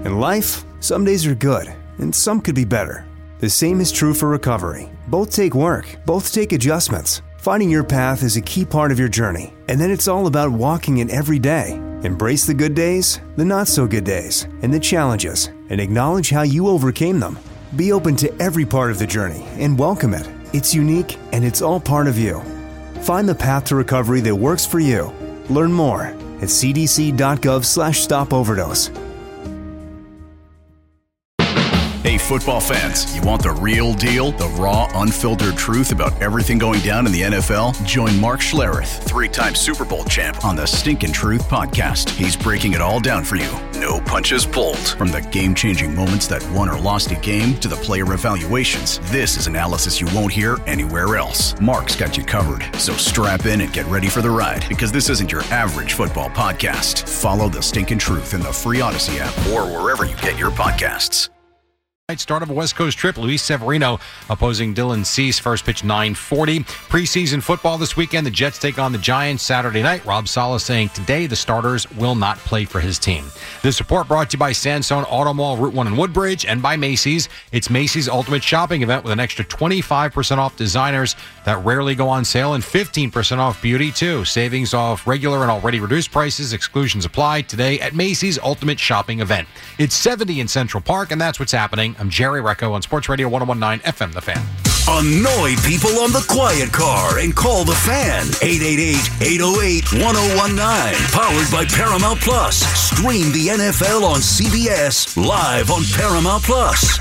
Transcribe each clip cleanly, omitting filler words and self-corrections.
In life, some days are good, and some could be better. The same is true for recovery. Both take work, both take adjustments. Finding your path is a key part of your journey, and then it's all about walking it every day. Embrace the good days, the not-so-good days, and the challenges, and acknowledge how you overcame them. Be open to every part of the journey and welcome it. It's unique, and it's all part of you. Find the path to recovery that works for you. Learn more at cdc.gov/stopoverdose. Hey, football fans, you want the real deal? The raw, unfiltered truth about everything going down in the NFL? Join Mark Schlereth, 3-time Super Bowl champ, on the Stinkin' Truth podcast. He's breaking it all down for you. No punches pulled. From the game-changing moments that won or lost a game to the player evaluations, this is analysis you won't hear anywhere else. Mark's got you covered, so strap in and get ready for the ride, because this isn't your average football podcast. Follow the Stinkin' Truth in the free Odyssey app or wherever you get your podcasts. Start of a West Coast trip. Luis Severino opposing Dylan Cease. First pitch 9:40. Preseason football this weekend. The Jets take on the Giants Saturday night. Rob Saleh saying today the starters will not play for his team. This report brought to you by Sandstone Auto Mall, Route 1 in Woodbridge, and by Macy's. It's Macy's Ultimate Shopping Event with an extra 25% off designers that rarely go on sale and 15% off beauty, too. Savings off regular and already reduced prices. Exclusions apply today at Macy's Ultimate Shopping Event. It's 70 in Central Park, and that's what's happening. I'm Jerry Recco on Sports Radio 101.9 FM, The Fan. Annoy people on the quiet car and call The Fan. 888-808-1019. Powered by Paramount Plus. Stream the NFL on CBS live on Paramount Plus.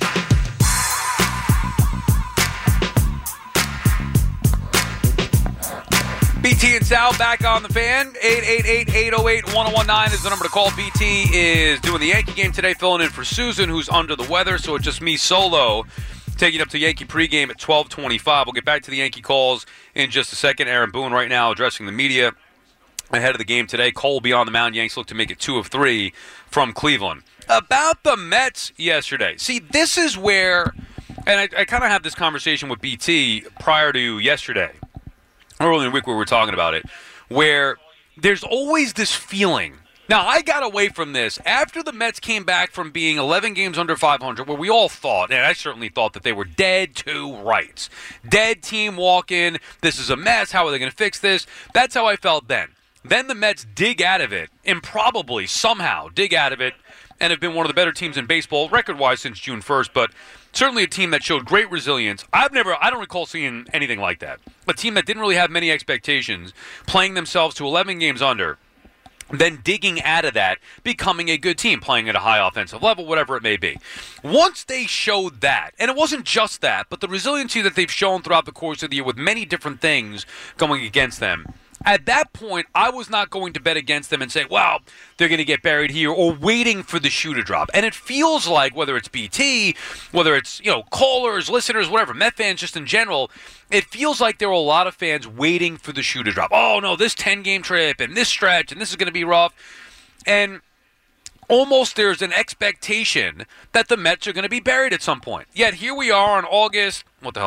BT and Sal back on The Fan. 888-808-1019 is the number to call. BT is doing the Yankee game today, filling in for Susan, who's under the weather, so it's just me solo taking up to Yankee pregame at 12:25. We'll get back to the Yankee calls in just a second. Aaron Boone right now addressing the media ahead of the game today. Cole will be on the mound. Yanks look to make it 2 of 3 from Cleveland. About the Mets yesterday. See, this is where, and I kind of had this conversation with BT prior to yesterday, early in the week we were talking about it, where there's always this feeling. Now, I got away from this after the Mets came back from being 11 games under 500, where we all thought, and I certainly thought, that they were dead to rights. Dead team walk in, this is a mess, how are they going to fix this? That's how I felt then. Then the Mets dig out of it, improbably, somehow dig out of it, and have been one of the better teams in baseball, record-wise, since June 1st, but certainly a team that showed great resilience. I don't recall seeing anything like that. A team that didn't really have many expectations, playing themselves to 11 games under, then digging out of that, becoming a good team, playing at a high offensive level, whatever it may be. Once they showed that, and it wasn't just that, but the resiliency that they've shown throughout the course of the year with many different things going against them, at that point, I was not going to bet against them and say, well, they're going to get buried here, or waiting for the shoe to drop. And it feels like, whether it's BT, whether it's, callers, listeners, whatever, Met fans just in general, it feels like there were a lot of fans waiting for the shoe to drop. Oh, no, this 10-game trip and this stretch and this is going to be rough. And almost there's an expectation that the Mets are going to be buried at some point. Yet here we are on August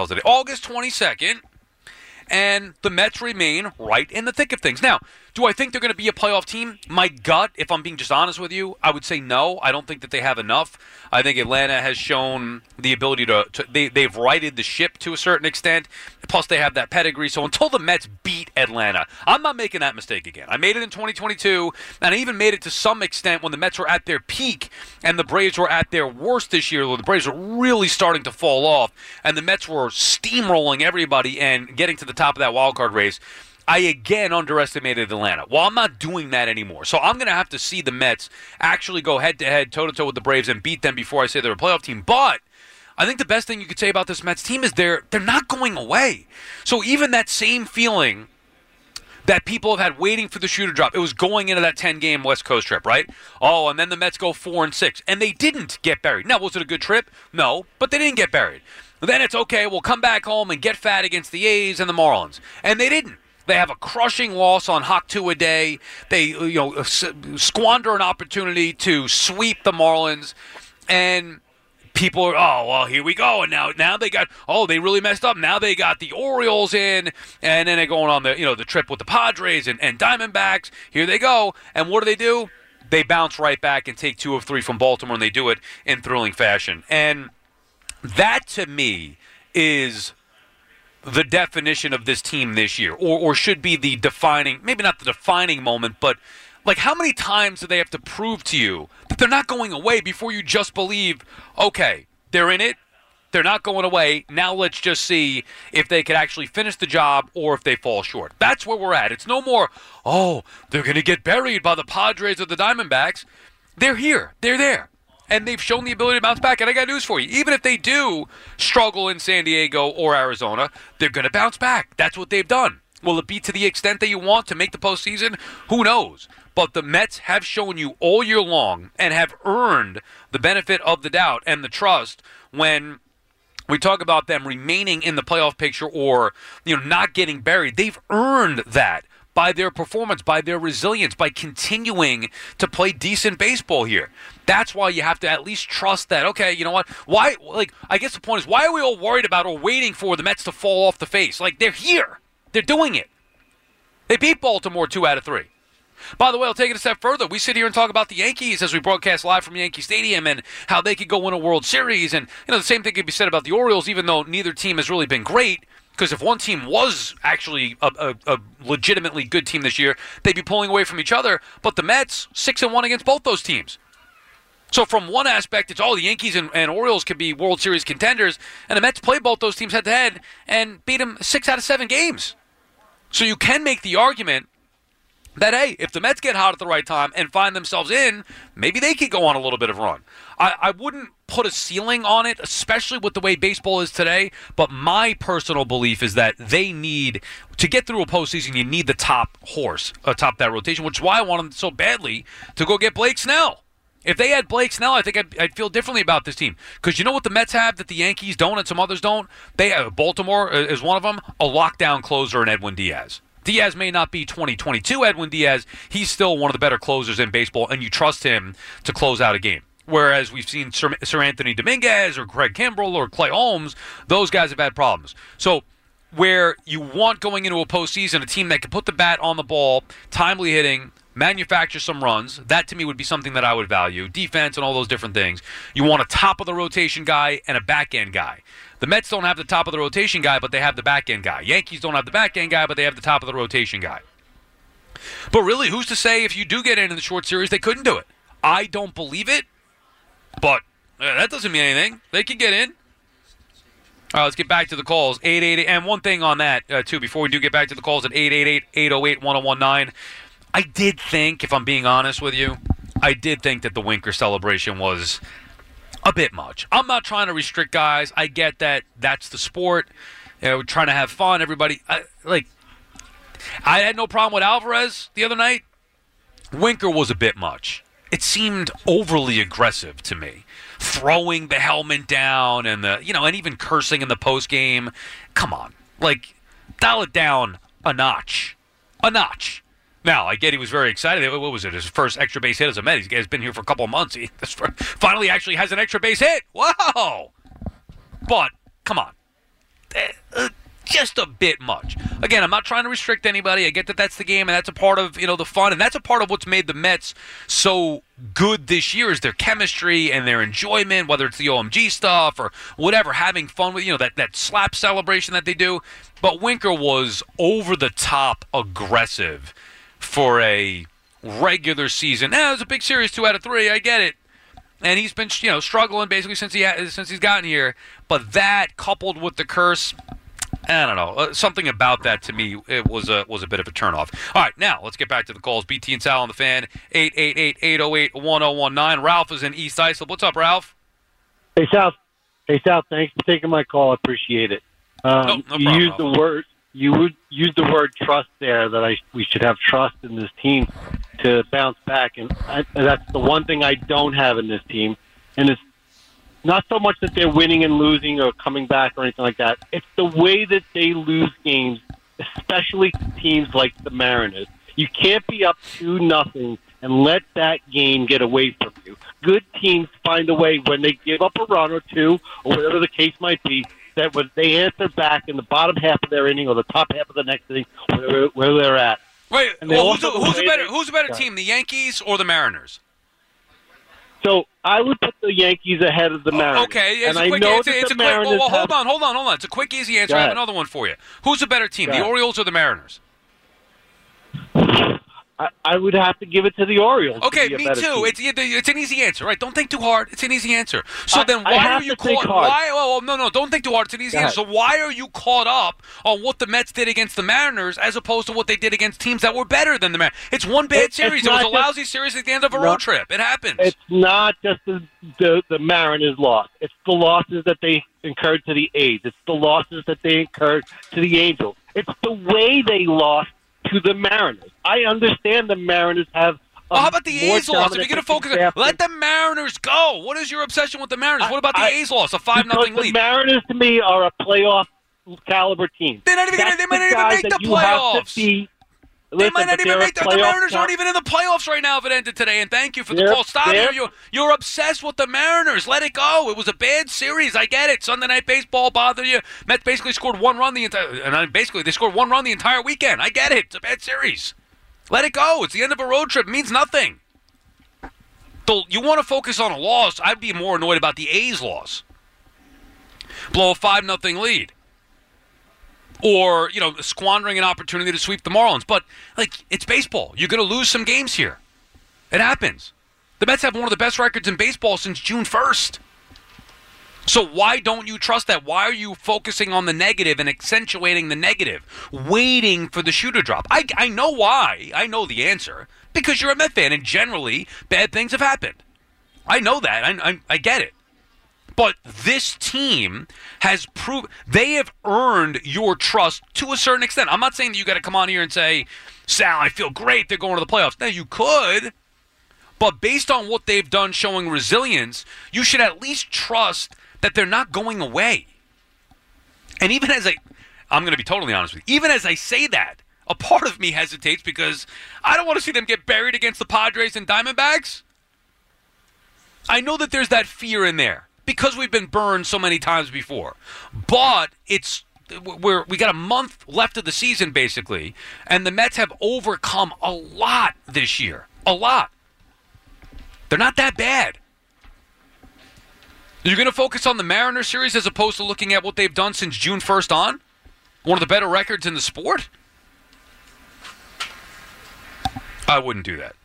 22nd. And the Mets remain right in the thick of things. Now, do I think they're going to be a playoff team? My gut, if I'm being just honest with you, I would say no. I don't think that they have enough. I think Atlanta has shown the ability they've righted the ship to a certain extent. Plus, they have that pedigree. So until the Mets beat Atlanta, I'm not making that mistake again. I made it in 2022, and I even made it to some extent when the Mets were at their peak and the Braves were at their worst this year, where the Braves were really starting to fall off, and the Mets were steamrolling everybody and getting to the top of that wild card race. I again underestimated Atlanta. Well, I'm not doing that anymore. So I'm going to have to see the Mets actually go head-to-head, toe-to-toe with the Braves and beat them before I say they're a playoff team. But I think the best thing you could say about this Mets team is they're not going away. So even that same feeling that people have had waiting for the shoe to drop, it was going into that 10-game West Coast trip, right? Oh, and then the Mets go 4-6, and they didn't get buried. Now, was it a good trip? No, but they didn't get buried. Then it's okay, we'll come back home and get fat against the A's and the Marlins. And they didn't. They have a crushing loss on Hawk 2 a day. They squander an opportunity to sweep the Marlins. And people are, oh, well, here we go. And now they got, they really messed up. Now they got the Orioles in. And then they're going on the trip with the Padres and Diamondbacks. Here they go. And what do? they bounce right back and take 2 of 3 from Baltimore, and they do it in thrilling fashion. And that, to me, is the definition of this team this year, or should be the defining, maybe not the defining moment, but like how many times do they have to prove to you that they're not going away before you just believe, okay, they're in it, they're not going away, now let's just see if they could actually finish the job or if they fall short. That's where we're at. It's no more, oh, they're going to get buried by the Padres or the Diamondbacks. They're here. They're there. And they've shown the ability to bounce back. And I got news for you. Even if they do struggle in San Diego or Arizona, they're going to bounce back. That's what they've done. Will it be to the extent that you want to make the postseason? Who knows? But the Mets have shown you all year long and have earned the benefit of the doubt and the trust when we talk about them remaining in the playoff picture or not getting buried. They've earned that by their performance, by their resilience, by continuing to play decent baseball here. That's why you have to at least trust that, okay, you know what? Why, I guess the point is, why are we all worried about or waiting for the Mets to fall off the face? They're here. They're doing it. They beat Baltimore 2 out of 3. By the way, I'll take it a step further. We sit here and talk about the Yankees as we broadcast live from Yankee Stadium and how they could go win a World Series. And, the same thing could be said about the Orioles, even though neither team has really been great. Because if one team was actually a legitimately good team this year, they'd be pulling away from each other. But the Mets, 6-1 against both those teams. So from one aspect, it's the Yankees and Orioles could be World Series contenders. And the Mets played both those teams head-to-head and beat them 6 out of 7 games. So you can make the argument that, hey, if the Mets get hot at the right time and find themselves in, maybe they could go on a little bit of a run. I wouldn't put a ceiling on it, especially with the way baseball is today, but my personal belief is that they need, to get through a postseason, you need the top horse atop that rotation, which is why I want them so badly to go get Blake Snell. If they had Blake Snell, I think I'd feel differently about this team. Because you know what the Mets have that the Yankees don't and some others don't? They have, Baltimore is one of them, a lockdown closer in Edwin Diaz. Diaz may not be 2022 Edwin Diaz. He's still one of the better closers in baseball, and you trust him to close out a game. Whereas we've seen Sir Anthony Dominguez or Craig Kimbrell or Clay Holmes, those guys have had problems. So where you want going into a postseason a team that can put the bat on the ball, timely hitting, manufacture some runs, that to me would be something that I would value. Defense and all those different things. You want a top-of-the-rotation guy and a back-end guy. The Mets don't have the top-of-the-rotation guy, but they have the back-end guy. Yankees don't have the back-end guy, but they have the top-of-the-rotation guy. But really, who's to say if you do get in the short series, they couldn't do it? I don't believe it, but that doesn't mean anything. They can get in. All right, let's get back to the calls. 888, and one thing on that, too, before we do get back to the calls at 888-808-1019, I did think, if I'm being honest with you, I did think that the Winker celebration was a bit much. I'm not trying to restrict guys. I get that that's the sport. We're trying to have fun. Everybody, I had no problem with Alvarez the other night. Winker was a bit much. It seemed overly aggressive to me. Throwing the helmet down and and even cursing in the post game. Come on. Dial it down a notch. A notch. Now, I get he was very excited. What was it? His first extra base hit as a Met. He's been here for a couple of months. He finally actually has an extra base hit. Wow! But, come on. Just a bit much. Again, I'm not trying to restrict anybody. I get that that's the game, and that's a part of the fun, and that's a part of what's made the Mets so good this year is their chemistry and their enjoyment, whether it's the OMG stuff or whatever, having fun with that slap celebration that they do. But Winker was over-the-top aggressive for a regular season. Now, it was a big series, 2 out of 3. I get it. And he's been, struggling basically since he's gotten here. But that, coupled with the curse, I don't know. Something about that to me it was a bit of a turnoff. All right, now let's get back to the calls. BT and Sal on the Fan. 888-808-1019. Ralph is in East Islip. What's up, Ralph? Hey, Sal. Thanks for taking my call. I appreciate it. No problem. You would use the word trust there, that we should have trust in this team to bounce back. And that's the one thing I don't have in this team. And it's not so much that they're winning and losing or coming back or anything like that. It's the way that they lose games, especially teams like the Mariners. You can't be up 2-0 and let that game get away from you. Good teams find a way when they give up a run or two or whatever the case might be, that when they answer back in the bottom half of their inning or the top half of the next inning, where they're at, Wait, And they well, also who's a better team, the Yankees or the Mariners? So I would put the Yankees ahead of the Mariners. Okay, it's and a I quick know answer. that It's the a quick. Mariners Well, have- hold on. It's a quick, easy answer. Go I have ahead. another one for you. Who's a better team, Go the ahead. Orioles or the Mariners? I would have to give it to the Orioles. Okay, to be a me better too. team. It's an easy answer, right? Don't think too hard. It's an easy answer. So then I why have are you to think caught? hard. Why? Oh, no, don't think too hard. It's an easy Go answer. So why are you caught up on what the Mets did against the Mariners as opposed to what they did against teams that were better than the Mariners? It's one bad It's series. It was not a just- lousy series at the end of a road trip. It happens. It's not just the Mariners' loss. It's the losses that they incurred to the A's. It's the losses that they incurred to the Angels. It's the way they lost to the Mariners. I understand the Mariners have. How about the more A's loss? If dominant you're going to focus, pitching staff let the Mariners go. What is your obsession with the Mariners? What about the I- A's loss, a 5-0 because the lead? Mariners, to me, are a playoff caliber team. They're not even That's they might not even guys make the that you have to playoffs. beat. They Listen, might not but even they're make a the playoff Mariners aren't team. even in the playoffs right now if it ended today. And thank you for the They're- call. Stop they're- here. You're obsessed with the Mariners. Let it go. It was a bad series. I get it. Sunday Night Baseball bothered you. Mets basically scored one run they scored one run the entire weekend. I get it. It's a bad series. Let it go. It's the end of a road trip. It means nothing. So you want to focus on a loss. I'd be more annoyed about the A's loss. Blow a 5-0 lead. Or, squandering an opportunity to sweep the Marlins. But, it's baseball. You're going to lose some games here. It happens. The Mets have one of the best records in baseball since June 1st. So why don't you trust that? Why are you focusing on the negative and accentuating the negative, waiting for the shoe to drop? I know why. I know the answer. Because you're a Met fan, and generally, bad things have happened. I know that. I get it. But this team has proved they have earned your trust to a certain extent. I'm not saying that you got to come on here and say, Sal, I feel great. They're going to the playoffs. Now, you could. But based on what they've done showing resilience, you should at least trust that they're not going away. And even as I'm going to be totally honest with you, even as I say that, a part of me hesitates because I don't want to see them get buried against the Padres and Diamondbacks. I know that there's that fear in there because we've been burned so many times before. But we got a month left of the season, basically, and the Mets have overcome a lot this year. A lot. They're not that bad. You're going to focus on the Mariners series as opposed to looking at what they've done since June 1st on? One of the better records in the sport? I wouldn't do that.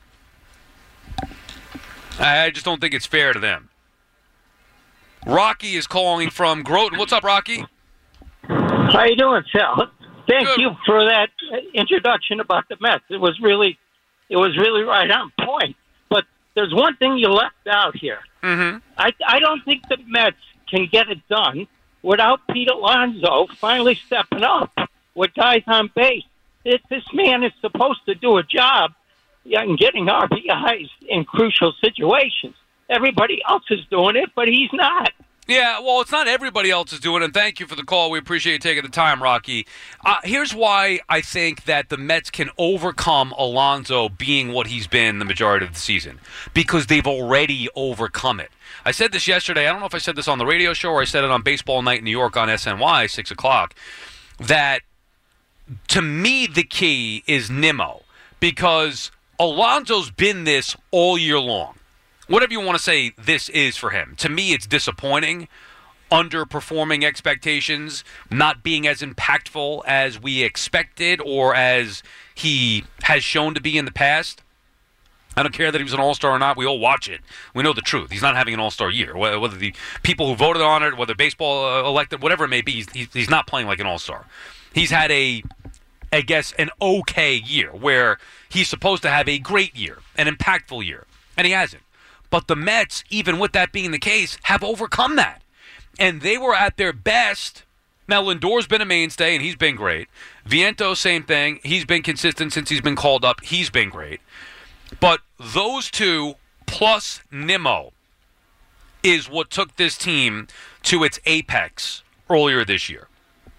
I just don't think it's fair to them. Rocky is calling from Groton. What's up, Rocky? How you doing, Sal? Thank Good. you for that introduction about the Mets. It was really right on point. But there's one thing you left out here. Mm-hmm. I don't think the Mets can get it done without Pete Alonso finally stepping up with guys on base. This man is supposed to do a job in getting RBIs in crucial situations. Everybody else is doing it, but he's not. Yeah, well, it's not everybody else is doing it, and thank you for the call. We appreciate you taking the time, Rocky. Here's why I think that the Mets can overcome Alonso being what he's been the majority of the season, because they've already overcome it. I said this yesterday. I don't know if I said this on the radio show or I said it on Baseball Night in New York on SNY, 6 o'clock, that to me the key is Nimmo, because Alonso's been this all year long. Whatever you want to say this is for him. To me, it's disappointing, underperforming expectations, not being as impactful as we expected or as he has shown to be in the past. I don't care that he was an all-star or not. We all watch it. We know the truth. He's not having an all-star year. Whether the people who voted on it, whether baseball elected, whatever it may be, he's not playing like an all-star. He's had an okay year where he's supposed to have a great year, an impactful year, and he hasn't. But the Mets, even with that being the case, have overcome that. And they were at their best. Now, Lindor's been a mainstay, and he's been great. Vientos, same thing. He's been consistent since he's been called up. He's been great. But those two, plus Nimmo, is what took this team to its apex earlier this year.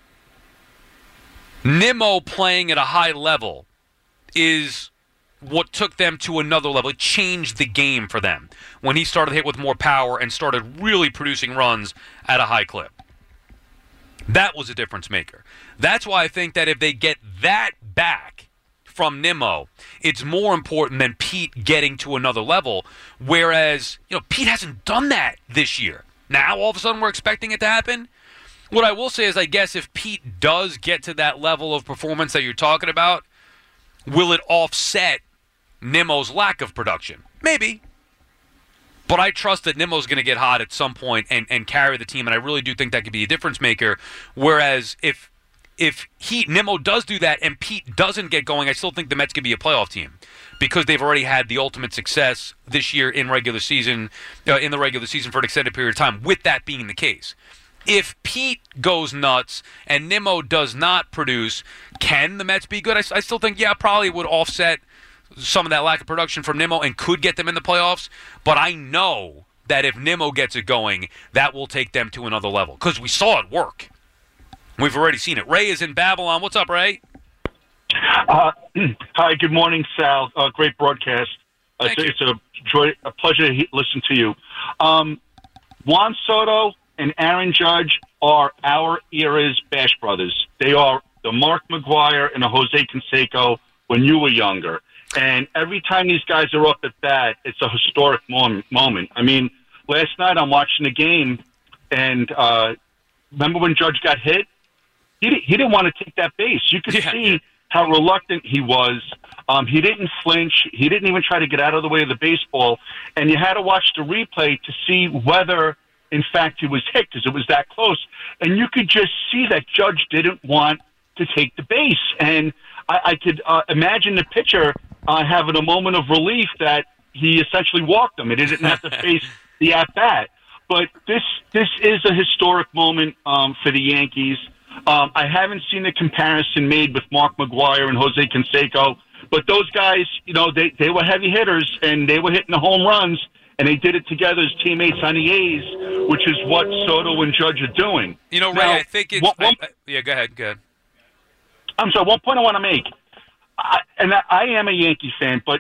Nimmo playing at a high level is what took them to another level. It changed the game for them when he started to hit with more power and started really producing runs at a high clip. That was a difference maker. That's why I think that if they get that back from Nimmo, it's more important than Pete getting to another level, whereas, Pete hasn't done that this year. Now, all of a sudden, we're expecting it to happen. What I will say is, I guess if Pete does get to that level of performance that you're talking about, will it offset Nimmo's lack of production? Maybe. But I trust that Nimmo's going to get hot at some point and carry the team, and I really do think that could be a difference maker. Whereas if Nimmo does do that and Pete doesn't get going, I still think the Mets could be a playoff team because they've already had the ultimate success this year in the regular season for an extended period of time, with that being the case. If Pete goes nuts and Nimmo does not produce, can the Mets be good? I still think, probably would offset some of that lack of production from Nimmo and could get them in the playoffs. But I know that if Nimmo gets it going, that will take them to another level because we saw it work. We've already seen it. Ray is in Babylon. What's up, Ray? Hi, good morning, Sal. Great broadcast. It's a pleasure to listen to you. Juan Soto and Aaron Judge are our era's Bash Brothers. They are the Mark McGwire and the Jose Canseco when you were younger. And every time these guys are up at bat, it's a historic moment. I mean, last night I'm watching the game, and remember when Judge got hit? He didn't want to take that base. You could see how reluctant he was. He didn't flinch. He didn't even try to get out of the way of the baseball. And you had to watch the replay to see whether, in fact, he was hit because it was that close. And you could just see that Judge didn't want to take the base. And I could imagine the pitcher having a moment of relief that he essentially walked him. He didn't have to face the at-bat. But this is a historic moment for the Yankees. I haven't seen the comparison made with Mark McGwire and Jose Canseco, but those guys, they were heavy hitters, and they were hitting the home runs, and they did it together as teammates on the A's, which is what Soto and Judge are doing. Ray, I think it's... go ahead. I'm sorry, one point I want to make. I am a Yankee fan, but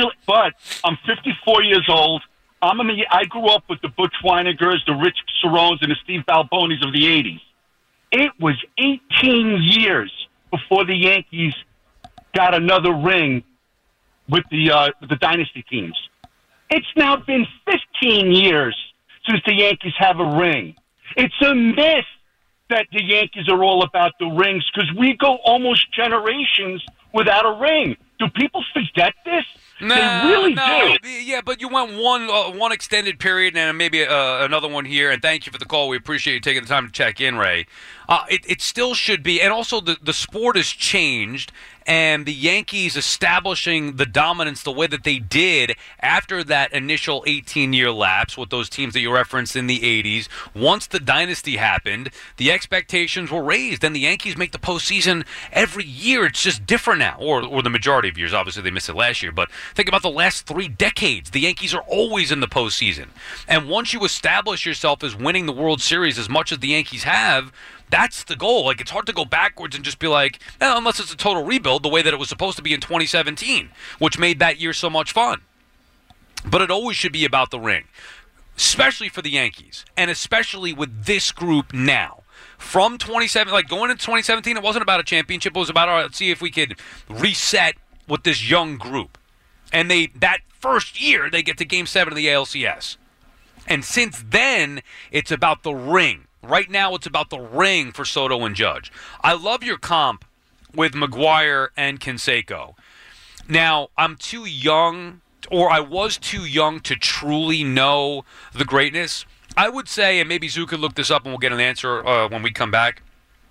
I'm 54 years old. I grew up with the Butch Weinigers, the Rich Cerones, and the Steve Balbonis of the 80s. It was 18 years before the Yankees got another ring with the dynasty teams. It's now been 15 years since the Yankees have a ring. It's a myth that the Yankees are all about the rings because we go almost generations without a ring. Do people forget this? No, they really do. Yeah, but you went one extended period and maybe another one here. And thank you for the call. We appreciate you taking the time to check in, Ray. It still should be. And also the sport has changed. And the Yankees establishing the dominance the way that they did after that initial 18-year lapse with those teams that you referenced in the 80s. Once the dynasty happened, the expectations were raised, and the Yankees make the postseason every year. It's just different now, or the majority of years. Obviously, they missed it last year, but think about the last 3 decades. The Yankees are always in the postseason. And once you establish yourself as winning the World Series as much as the Yankees have, that's the goal. Like, it's hard to go backwards and just be like, unless it's a total rebuild, the way that it was supposed to be in 2017, which made that year so much fun. But it always should be about the ring, especially for the Yankees, and especially with this group now. From 2017, like going into 2017, it wasn't about a championship. It was about, all right, let's see if we could reset with this young group. And that first year, they get to Game 7 of the ALCS. And since then, it's about the ring. Right now, it's about the ring for Soto and Judge. I love your comp with McGwire and Canseco. Now, I'm too young, or I was too young to truly know the greatness. I would say, and maybe Zoo could look this up and we'll get an answer when we come back.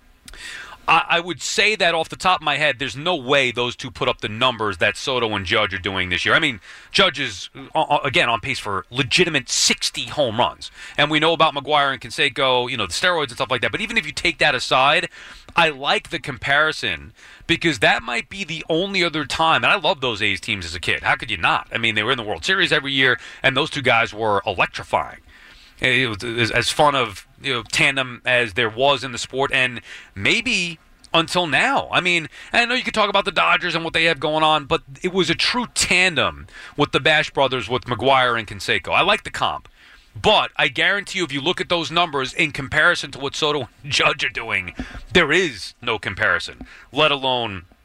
I would say that off the top of my head, there's no way those two put up the numbers that Soto and Judge are doing this year. I mean, Judge is, again, on pace for legitimate 60 home runs. And we know about McGwire and Canseco, the steroids and stuff like that. But even if you take that aside, I like the comparison because that might be the only other time. And I love those A's teams as a kid. How could you not? I mean, they were in the World Series every year, and those two guys were electrifying. It was as fun of tandem as there was in the sport, and maybe until now. I mean, I know you could talk about the Dodgers and what they have going on, but it was a true tandem with the Bash Brothers with McGwire and Canseco. I like the comp, but I guarantee you if you look at those numbers in comparison to what Soto and Judge are doing, there is no comparison, let alone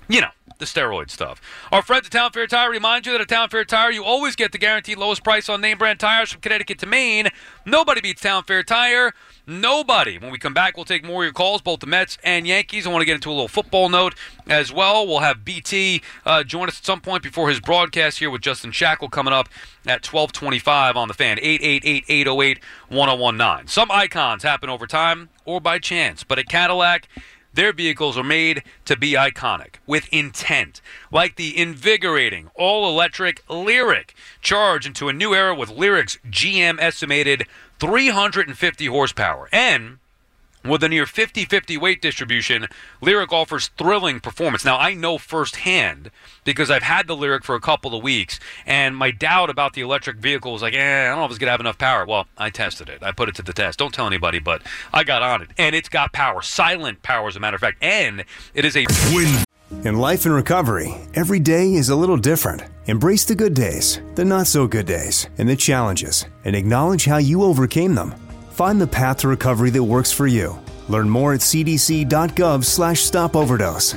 You know, the steroid stuff. Our friends at Town Fair Tire remind you that at Town Fair Tire, you always get the guaranteed lowest price on name brand tires from Connecticut to Maine. Nobody beats Town Fair Tire. Nobody. When we come back, we'll take more of your calls, both the Mets and Yankees. I want to get into a little football note as well. We'll have BT join us at some point before his broadcast here with Justin Shackle coming up at 12:25 on the Fan. 888-808-1019. Some icons happen over time or by chance, but at Cadillac, their vehicles are made to be iconic, with intent, like the invigorating, all-electric Lyriq. Charge into a new era with Lyriq's GM-estimated 350 horsepower. And with a near 50-50 weight distribution, Lyriq offers thrilling performance. Now, I know firsthand, because I've had the Lyriq for a couple of weeks, and my doubt about the electric vehicle was like, I don't know if it's going to have enough power. Well, I tested it. I put it to the test. Don't tell anybody, but I got on it. And it's got power, silent power, as a matter of fact. And it is a win. In life and recovery, every day is a little different. Embrace the good days, the not-so-good days, and the challenges, and acknowledge how you overcame them. Find the path to recovery that works for you. Learn more at cdc.gov/stopoverdose.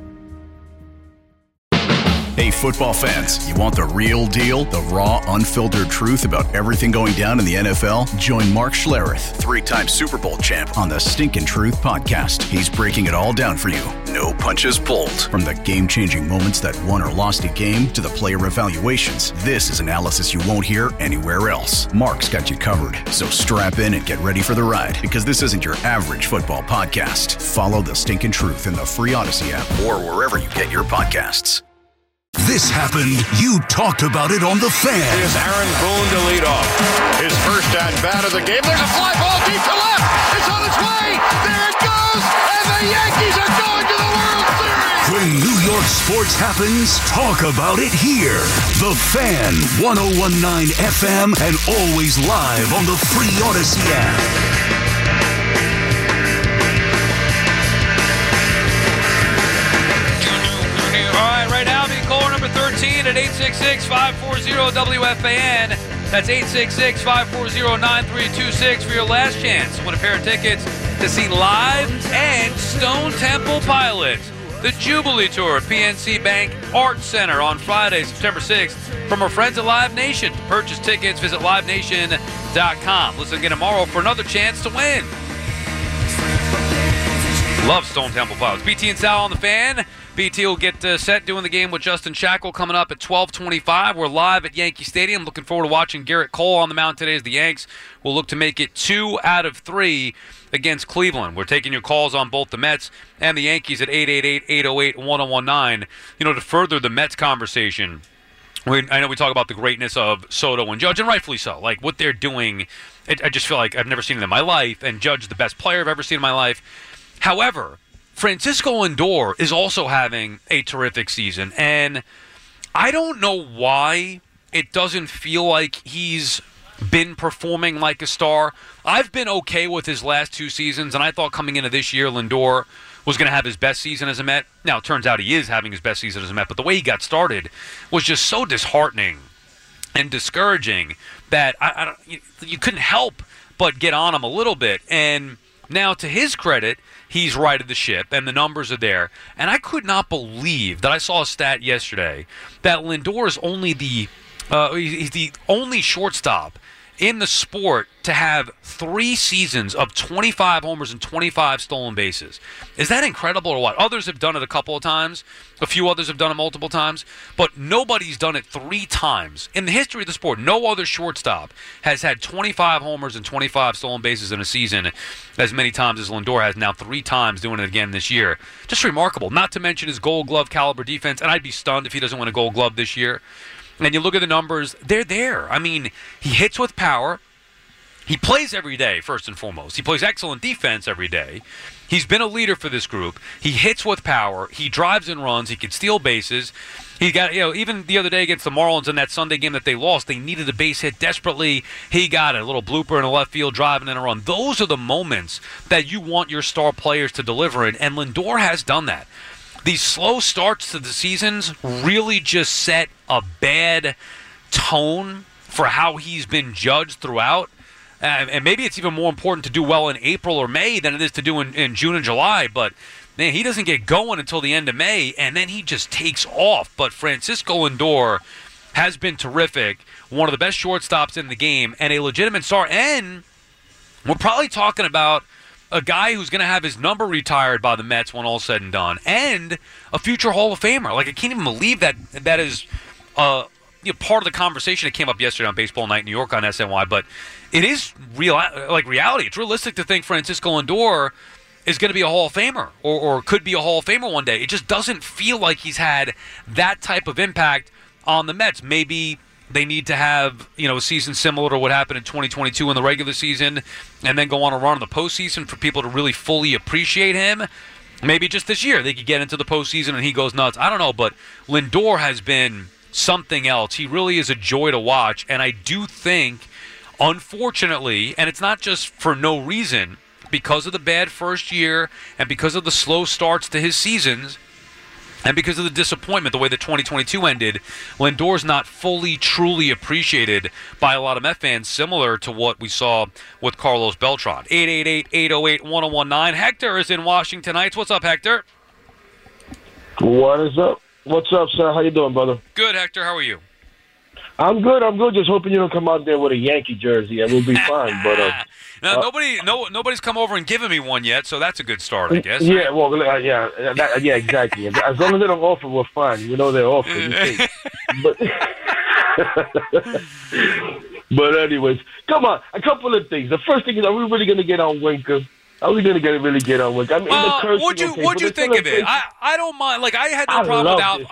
Hey, football fans, you want the real deal? The raw, unfiltered truth about everything going down in the NFL? Join Mark Schlereth, 3-time Super Bowl champ, on the Stinkin' Truth podcast. He's breaking it all down for you. No punches pulled. From the game-changing moments that won or lost a game to the player evaluations, this is analysis you won't hear anywhere else. Mark's got you covered, so strap in and get ready for the ride, because this isn't your average football podcast. Follow the Stinkin' Truth in the free Odyssey app or wherever you get your podcasts. This happened. You talked about it on The Fan. Here's Aaron Boone to lead off. His first at-bat of the game. There's a fly ball deep to left. It's on its way. There it goes. And the Yankees are going to the World Series. When New York sports happens, talk about it here. The Fan, 101.9 FM, and always live on the free Odyssey app. Caller number 13 at 866-540-WFAN. That's 866-540-9326 for your last chance to win a pair of tickets to see Live and Stone Temple Pilots, the Jubilee Tour at PNC Bank Arts Center on Friday, September 6th. From our friends at Live Nation. To purchase tickets, visit livenation.com. Listen again tomorrow for another chance to win. Love Stone Temple Pilots. BT and Sal on the Fan. BT will get set doing the game with Justin Shackle coming up at 12:25. We're live at Yankee Stadium. Looking forward to watching Garrett Cole on the mound today as the Yanks will look to make it 2 out of 3 against Cleveland. We're taking your calls on both the Mets and the Yankees at 888-808-1019. You know, to further the Mets conversation, I know we talk about the greatness of Soto and Judge, and rightfully so. Like, what they're doing, I just feel like I've never seen it in my life, and Judge, the best player I've ever seen in my life. However, Francisco Lindor is also having a terrific season, and I don't know why it doesn't feel like he's been performing like a star. I've been okay with his last 2 seasons, and I thought coming into this year Lindor was going to have his best season as a Met. Now, it turns out he is having his best season as a Met, but the way he got started was just so disheartening and discouraging that you couldn't help but get on him a little bit. And now, to his credit, he's righted the ship, and the numbers are there. And I could not believe that I saw a stat yesterday that Lindor is he's the only shortstop in the sport to have 3 seasons of 25 homers and 25 stolen bases. Is that incredible or what? Others have done it a couple of times. A few others have done it multiple times. But nobody's done it 3 times. In the history of the sport, no other shortstop has had 25 homers and 25 stolen bases in a season as many times as Lindor has, now 3 times doing it again this year. Just remarkable. Not to mention his Gold Glove caliber defense, and I'd be stunned if he doesn't win a Gold Glove this year. And you look at the numbers, they're there. I mean, he hits with power. He plays every day, first and foremost. He plays excellent defense every day. He's been a leader for this group. He hits with power. He drives and runs. He can steal bases. He got, even the other day against the Marlins in that Sunday game that they lost, they needed a base hit desperately. He got a little blooper in the left field, driving in a run. Those are the moments that you want your star players to deliver in, and Lindor has done that. These slow starts to the seasons really just set a bad tone for how he's been judged throughout. And maybe it's even more important to do well in April or May than it is to do in June and July. But man, he doesn't get going until the end of May, and then he just takes off. But Francisco Lindor has been terrific, one of the best shortstops in the game, and a legitimate star. And we're probably talking about a guy who's going to have his number retired by the Mets when all's said and done, and a future Hall of Famer. Like, I can't even believe that is part of the conversation that came up yesterday on Baseball Night in New York on SNY, but it is reality. It's realistic to think Francisco Lindor is going to be a Hall of Famer or could be a Hall of Famer one day. It just doesn't feel like he's had that type of impact on the Mets. Maybe they need to have a season similar to what happened in 2022 in the regular season and then go on a run in the postseason for people to really fully appreciate him. Maybe just this year they could get into the postseason and he goes nuts. I don't know, but Lindor has been something else. He really is a joy to watch, and I do think, unfortunately, and it's not just for no reason, because of the bad first year and because of the slow starts to his seasons and because of the disappointment, the way that 2022 ended, Lindor's not fully, truly appreciated by a lot of Met fans, similar to what we saw with Carlos Beltran. 888-808-1019. Hector is in Washington Heights. What's up, Hector? What is up? What's up, sir? How you doing, brother? Good, Hector. How are you? I'm good. Just hoping you don't come out there with a Yankee jersey, and we'll be fine. But nobody's come over and given me one yet, so that's a good start, I guess. Yeah, well, yeah, exactly. As long as they don't offer, we're fine. We know they're offering. But anyways, come on. A couple of things. The first thing is, are we really going to get on Winker? Are we going to really get on Winker? I mean, what'd you think of it? I don't mind. Like, I had no problem with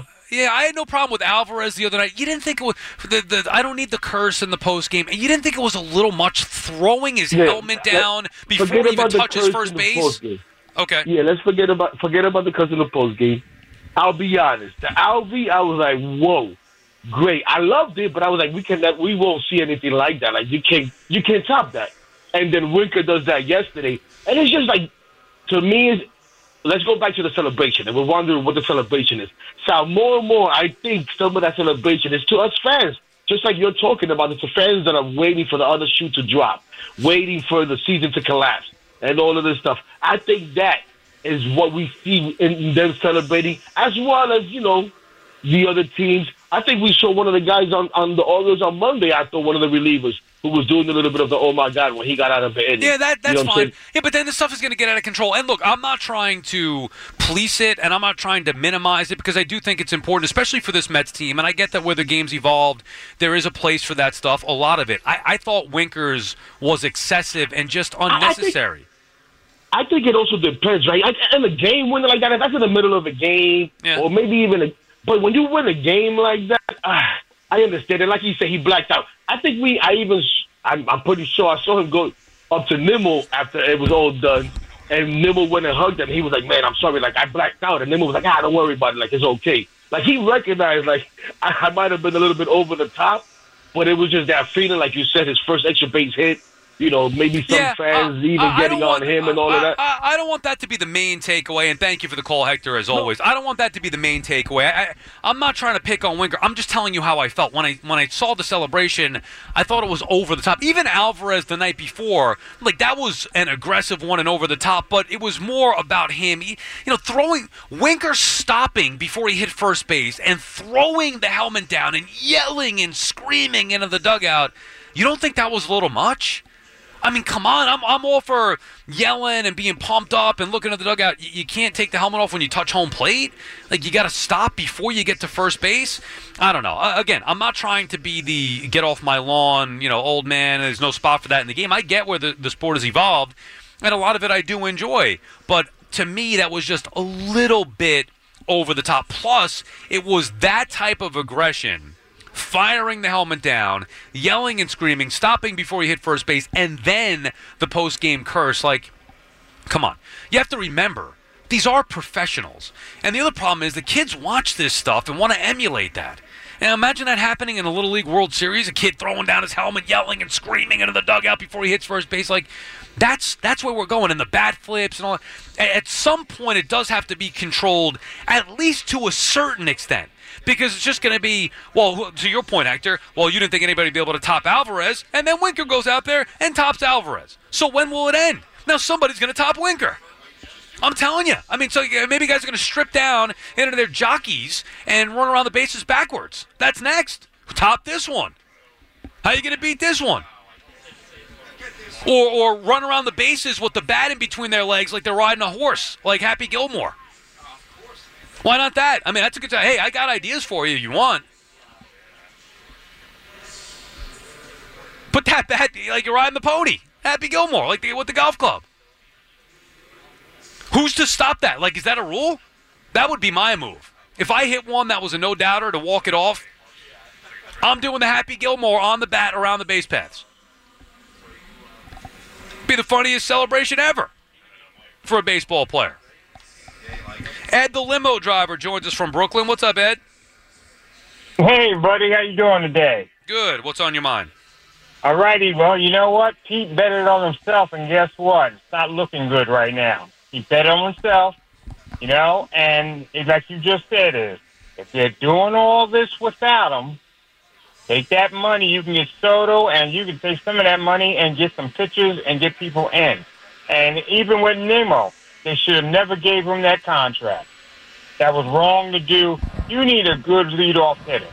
I had no problem with Alvarez the other night. You didn't think it was I don't need the curse in the post game, and you didn't think it was a little much throwing his helmet down before he even touches first base. Okay. Yeah, let's forget about the curse in the post game. I'll be honest. The Alvy, I was like, whoa, great. I loved it, but I was like, we won't see anything like that. Like, you can't top that. And then Winker does that yesterday, and it's just like, to me, let's go back to the celebration, and we're wondering what the celebration is. So more and more, I think some of that celebration is to us fans, just like you're talking about. It's the fans that are waiting for the other shoe to drop, waiting for the season to collapse, and all of this stuff. I think that is what we see in them celebrating, as well as, the other teams. I think we saw one of the guys on the Orioles on Monday, I thought one of the relievers, who was doing a little bit of the oh my God when he got out of the inning. Yeah, that's fine. Yeah, but then this stuff is going to get out of control. And look, I'm not trying to police it, and I'm not trying to minimize it, because I do think it's important, especially for this Mets team. And I get that where the game's evolved, there is a place for that stuff, a lot of it. I thought Winker's was excessive and just unnecessary. I think it also depends, right? And a game winner like that, that's in the middle of a game, or maybe even but when you win a game like that, I understand it. Like you said, he blacked out. I think I'm pretty sure I saw him go up to Nimmo after it was all done, and Nimmo went and hugged him. He was like, man, I'm sorry, like, I blacked out. And Nimmo was like, don't worry about it, like, it's okay. Like, he recognized, like, I might have been a little bit over the top, but it was just that feeling, like you said, his first extra base hit. Maybe some fans even getting on him and all of that. I don't want that to be the main takeaway, and thank you for the call, Hector, as always. I don't want that to be the main takeaway. I'm not trying to pick on Winker. I'm just telling you how I felt. When I saw the celebration, I thought it was over the top. Even Alvarez the night before, like, that was an aggressive one and over the top, but it was more about him. Throwing Winker, stopping before he hit first base and throwing the helmet down and yelling and screaming into the dugout. You don't think that was a little much? I mean, come on. I'm all for yelling and being pumped up and looking at the dugout. You can't take the helmet off when you touch home plate. Like, you got to stop before you get to first base. I don't know. Again, I'm not trying to be the get off my lawn, old man. There's no spot for that in the game. I get where the sport has evolved, and a lot of it I do enjoy. But to me, that was just a little bit over the top. Plus, it was that type of aggression, firing the helmet down, yelling and screaming, stopping before he hit first base, and then the post-game curse. Like, come on. You have to remember, these are professionals. And the other problem is the kids watch this stuff and want to emulate that. And imagine that happening in a Little League World Series, a kid throwing down his helmet, yelling and screaming into the dugout before he hits first base. Like, that's where we're going, and the bat flips and all that. At some point, it does have to be controlled, at least to a certain extent. Because it's just going to be, well, to your point, Hector, well, you didn't think anybody would be able to top Alvarez, and then Winker goes out there and tops Alvarez. So when will it end? Now somebody's going to top Winker. I'm telling you. I mean, so maybe guys are going to strip down into their jockeys and run around the bases backwards. That's next. Top this one. How are you going to beat this one? Or run around the bases with the bat in between their legs like they're riding a horse, like Happy Gilmore. Why not that? I mean, that's a good time. Hey, I got ideas for you if you want. Put that bat like you're riding the pony. Happy Gilmore, like with the golf club. Who's to stop that? Like, is that a rule? That would be my move. If I hit one that was a no-doubter to walk it off, I'm doing the Happy Gilmore on the bat around the base paths. Be the funniest celebration ever for a baseball player. Ed, the limo driver, joins us from Brooklyn. What's up, Ed? Hey, buddy. How you doing today? Good. What's on your mind? All righty. Well, you know what? Pete betted on himself, and guess what? It's not looking good right now. He bet on himself, and like you just said, if they're doing all this without him, take that money. You can get Soto, and you can take some of that money and get some pitchers and get people in. And even with Nimmo, they should have never gave him that contract. That was wrong to do. You need a good leadoff hitter.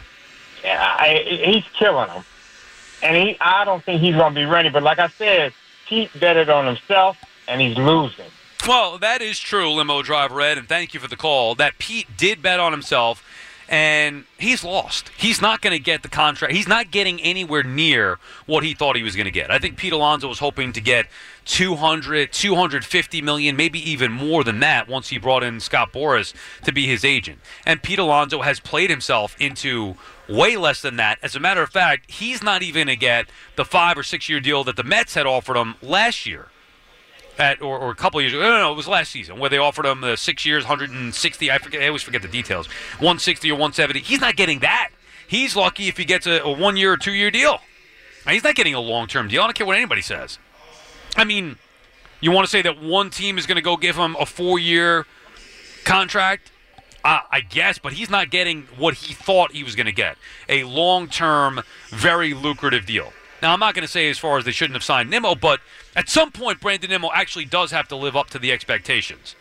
He's killing him. And I don't think he's going to be ready. But like I said, Pete betted on himself, and he's losing. Well, that is true, limo driver Ed, and thank you for the call. That Pete did bet on himself, and he's lost. He's not going to get the contract. He's not getting anywhere near what he thought he was going to get. I think Pete Alonso was hoping to get $200, $250 million, maybe even more than that once he brought in Scott Boras to be his agent. And Pete Alonso has played himself into way less than that. As a matter of fact, he's not even going to get the 5 or 6 year deal that the Mets had offered him last year. Or a couple of years ago. No, it was last season where they offered him the 6 years, 160. I always forget the details. 160 or 170. He's not getting that. He's lucky if he gets a 1 year or 2 year deal. Now, he's not getting a long-term deal. I don't care what anybody says. I mean, you want to say that one team is going to go give him a 4-year contract? I guess, but he's not getting what he thought he was going to get. A long-term, very lucrative deal. Now, I'm not going to say as far as they shouldn't have signed Nimmo, but at some point, Brandon Nimmo actually does have to live up to the expectations.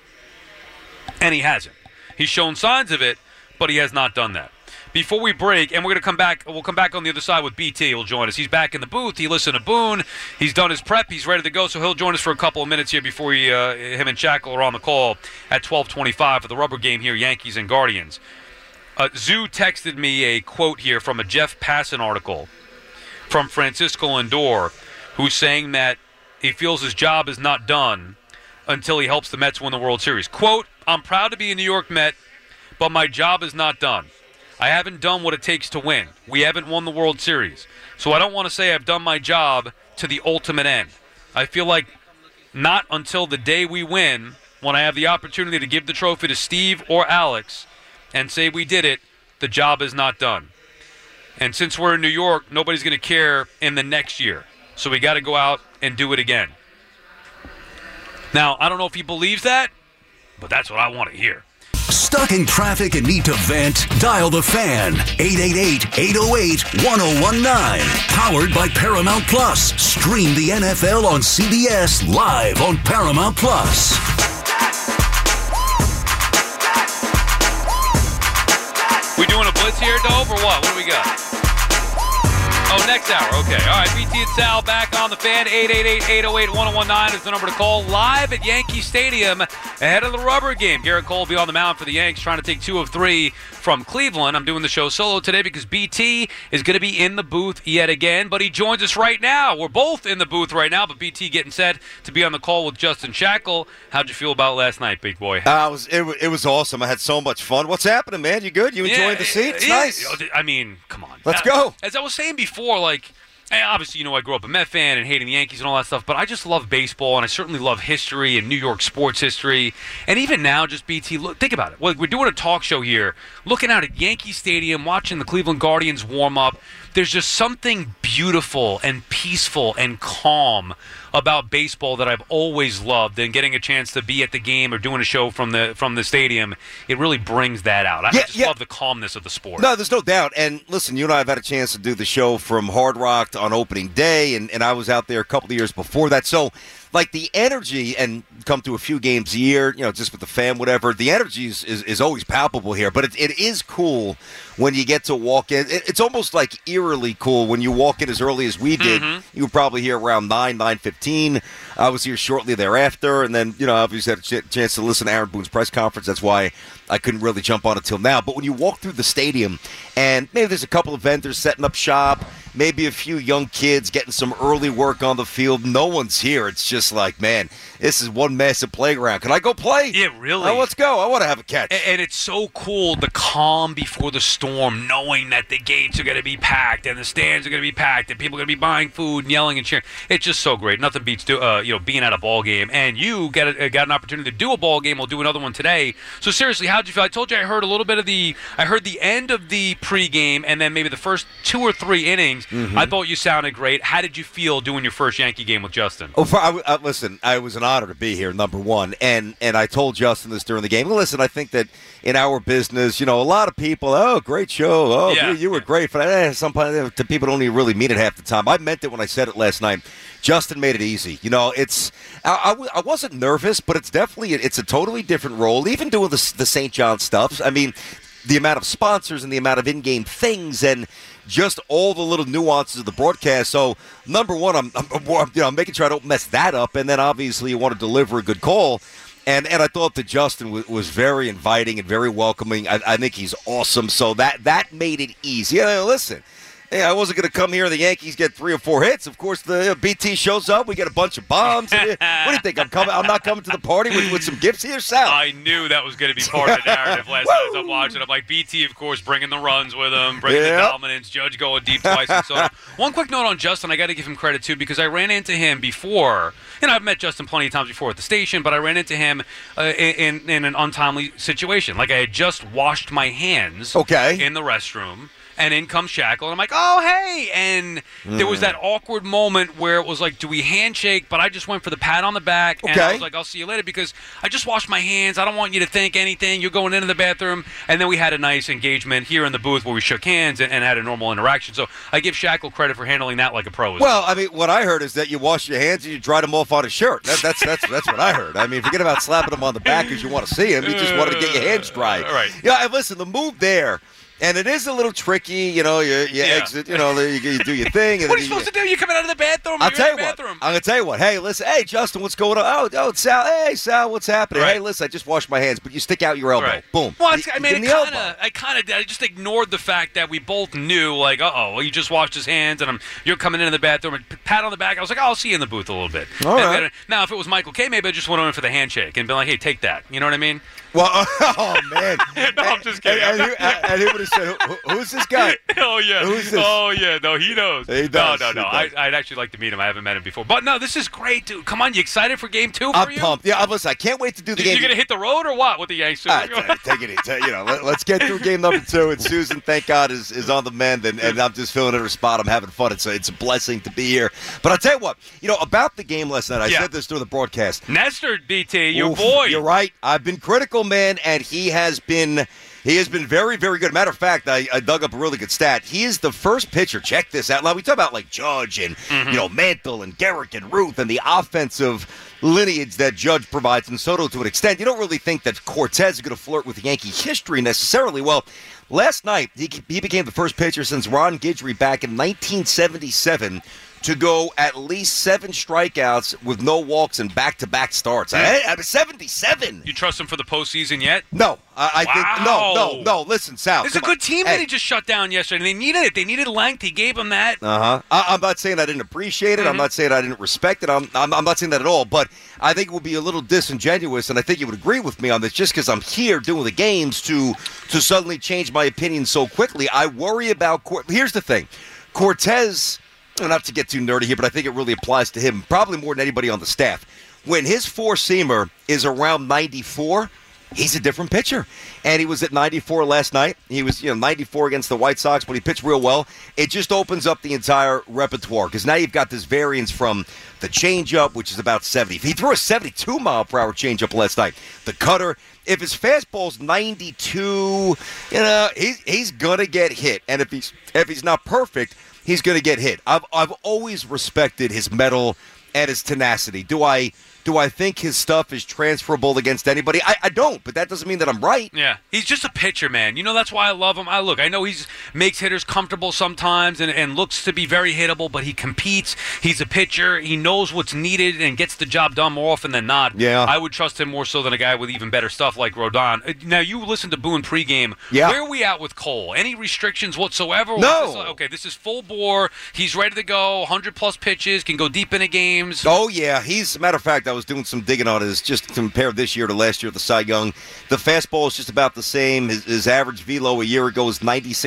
And he hasn't. He's shown signs of it, but he has not done that. Before we break, and we're going to come back, we'll come back on the other side with BT. He'll join us. He's back in the booth. He listened to Boone. He's done his prep. He's ready to go, so he'll join us for a couple of minutes here before him and Shackle are on the call at 12:25 for the rubber game here, Yankees and Guardians. Zoo texted me a quote here from a Jeff Passan article from Francisco Lindor, who's saying that he feels his job is not done until he helps the Mets win the World Series. Quote, I'm proud to be a New York Met, but my job is not done. I haven't done what it takes to win. We haven't won the World Series. So I don't want to say I've done my job to the ultimate end. I feel like not until the day we win, when I have the opportunity to give the trophy to Steve or Alex and say we did it, the job is not done. And since we're in New York, nobody's going to care in the next year. So we got to go out and do it again. Now, I don't know if he believes that, but that's what I want to hear. Stuck in traffic and need to vent? Dial the Fan. 888-808-1019. Powered by Paramount Plus. Stream the NFL on CBS live on Paramount Plus. We doing a blitz here, Dove, or what? What do we got? Oh, next hour. Okay. All right, BT and Sal back on the Fan. 888-808-1019 is the number to call. Live at Yankee Stadium ahead of the rubber game. Garrett Cole will be on the mound for the Yanks, trying to take 2 of 3 from Cleveland. I'm doing the show solo today because BT is going to be in the booth yet again, but he joins us right now. We're both in the booth right now, but BT getting set to be on the call with Justin Shackle. How'd you feel about last night, big boy? It was awesome. I had so much fun. What's happening, man? You good? You enjoying the seat? It's nice. I mean, come on. Let's go. As I was saying before, like, obviously, I grew up a Met fan and hating the Yankees and all that stuff, but I just love baseball, and I certainly love history and New York sports history. And even now, just BT, look, think about it. We're doing a talk show here, looking out at Yankee Stadium, watching the Cleveland Guardians warm up. There's just something beautiful and peaceful and calm about baseball that I've always loved, and getting a chance to be at the game or doing a show from the stadium, it really brings that out. I just love the calmness of the sport. No, there's no doubt. And listen, you and I have had a chance to do the show from Hard Rock on opening day, and I was out there a couple of years before that. So like the energy, and come to a few games a year, just with the fam, whatever, the energy is always palpable here. But it is cool when you get to walk in. It's almost like eerily cool when you walk in as early as we did. You were probably here around 9:15. I was here shortly thereafter, and then, obviously had a chance to listen to Aaron Boone's press conference. That's why I couldn't really jump on it till now. But when you walk through the stadium, and maybe there's a couple of vendors setting up shop, maybe a few young kids getting some early work on the field, no one's here. It's just like, man, this is one massive playground. Can I go play? Yeah, really. Oh, let's go. I want to have a catch. And it's so cool, the calm before the storm, knowing that the gates are going to be packed and the stands are going to be packed and people are going to be buying food and yelling and cheering. It's just so great. Nothing beats being at a ball game. And you got an opportunity to do a ball game. We'll do another one today. So seriously, how'd you feel? I told you I heard a little bit of the end of the pregame and then maybe the first 2 or 3 innings. I thought you sounded great. How did you feel doing your first Yankee game with Justin? Listen, I was an honor to be here, number one. And I told Justin this during the game. Listen, I think that in our business, a lot of people, oh, great show. Oh, yeah, you were great. But sometimes people don't even really mean it half the time. I meant it when I said it last night. Justin made it easy. I wasn't nervous, but it's a totally different role. Even doing the St. John stuff. I mean, the amount of sponsors and the amount of in-game things and just all the little nuances of the broadcast. So, number one, I'm making sure I don't mess that up. And then, obviously, you want to deliver a good call. And I thought that Justin was very inviting and very welcoming. I think he's awesome. So that made it easy. Listen. Hey, I wasn't going to come here and the Yankees get 3 or 4 hits. Of course, the BT shows up. We get a bunch of bombs. What do you think? I'm not coming to the party with some gifts here, Sal? I knew that was going to be part of the narrative last night as I'm watching. I'm like, BT, of course, bringing the runs with him, bringing the dominance, Judge going deep twice. And so, one quick note on Justin, I got to give him credit, too, because I ran into him before. I've met Justin plenty of times before at the station, but I ran into him in an untimely situation. Like, I had just washed my hands in the restroom. And in comes Shackle, and I'm like, oh, hey. And there was that awkward moment where it was like, do we handshake? But I just went for the pat on the back, and I was like, I'll see you later because I just washed my hands. I don't want you to think anything. You're going into the bathroom. And then we had a nice engagement here in the booth where we shook hands and had a normal interaction. So I give Shackle credit for handling that like a pro. Well, I mean, what I heard is that you washed your hands and you dried them off on his shirt. That's what I heard. I mean, forget about slapping him on the back because you want to see him. You just wanted to get your hands dry. Right. Yeah, and listen, the move there. And it is a little tricky, you exit, you do your thing. And what are you supposed to do? You coming out of the bathroom? I'll tell you what. I'm going to tell you what. Hey, listen. Hey, Justin, what's going on? Oh, it's Sal. Hey, Sal, what's happening? Right. Hey, listen, I just washed my hands. But you stick out your elbow. Right. Boom. Well, I just ignored the fact that we both knew, like, well, you just washed his hands, and you're coming into the bathroom, and pat on the back. I was like, I'll see you in the booth a little bit. All right. Now, if it was Michael K, maybe I just went in for the handshake and been like, hey, take that. You know what I mean? Well, oh, man. No, I'm just kidding. And he would have said, who's this guy? Oh, yeah. Who's this? Oh, yeah. No, he knows. He does. No. I'd actually like to meet him. I haven't met him before. But, no, this is great, dude. Come on. You excited for Game 2 I'm pumped. Yeah, listen, I can't wait to do the game. You going to hit the road or what with the Yanks? Take it easy. Let's get through game number 2. And Susan, thank God, is on the mend. And I'm just filling in her spot. I'm having fun. It's a blessing to be here. But I'll tell you what. About the game last night, I said this during the broadcast. Nestor, BT, your boy. You're right. I've been critical, man, and he has been very, very good. Matter of fact, I dug up a really good stat. He is the first pitcher. Check this out. Now, we talk about like Judge and Mantle and Garrick and Ruth and the offensive lineage that Judge provides and Soto to an extent. You don't really think that Cortez is going to flirt with Yankee history necessarily. Well, last night, he became the first pitcher since Ron Guidry back in 1977 to go at least 7 strikeouts with no walks and back-to-back starts. I'm 77. You trust him for the postseason yet? No. I think no. Listen, Sal. It's a good team that he just shut down yesterday. They needed it. They needed length. He gave them that. I'm not saying I didn't appreciate it. I'm not saying I didn't respect it. I'm not saying that at all. But I think it would be a little disingenuous, and I think you would agree with me on this, just because I'm here doing the games to suddenly change my opinion so quickly. I worry about Here's the thing. Cortez, not to get too nerdy here, but I think it really applies to him probably more than anybody on the staff. When his four-seamer is around 94, he's a different pitcher. And he was at 94 last night. He was 94 against the White Sox, but he pitched real well. It just opens up the entire repertoire because now you've got this variance from the changeup, which is about 70. He threw a 72-mile-per-hour changeup last night. The cutter, if his fastball's 92, he's going to get hit. And if he's not perfect, he's going to get hit. I've always respected his mettle, and his tenacity. Do I think his stuff is transferable against anybody? I don't, but that doesn't mean that I'm right. Yeah, he's just a pitcher, man. That's why I love him. I know he makes hitters comfortable sometimes and looks to be very hittable, but he competes. He's a pitcher. He knows what's needed and gets the job done more often than not. Yeah. I would trust him more so than a guy with even better stuff like Rodon. Now, you listened to Boone pregame. Yeah. Where are we at with Cole? Any restrictions whatsoever? No. This is full bore. He's ready to go. 100-plus pitches, can go deep into games. Oh, yeah. He's, a matter of fact, I was doing some digging on his, just to compare this year to last year, the Cy Young. The fastball is just about the same. His average velo a year ago was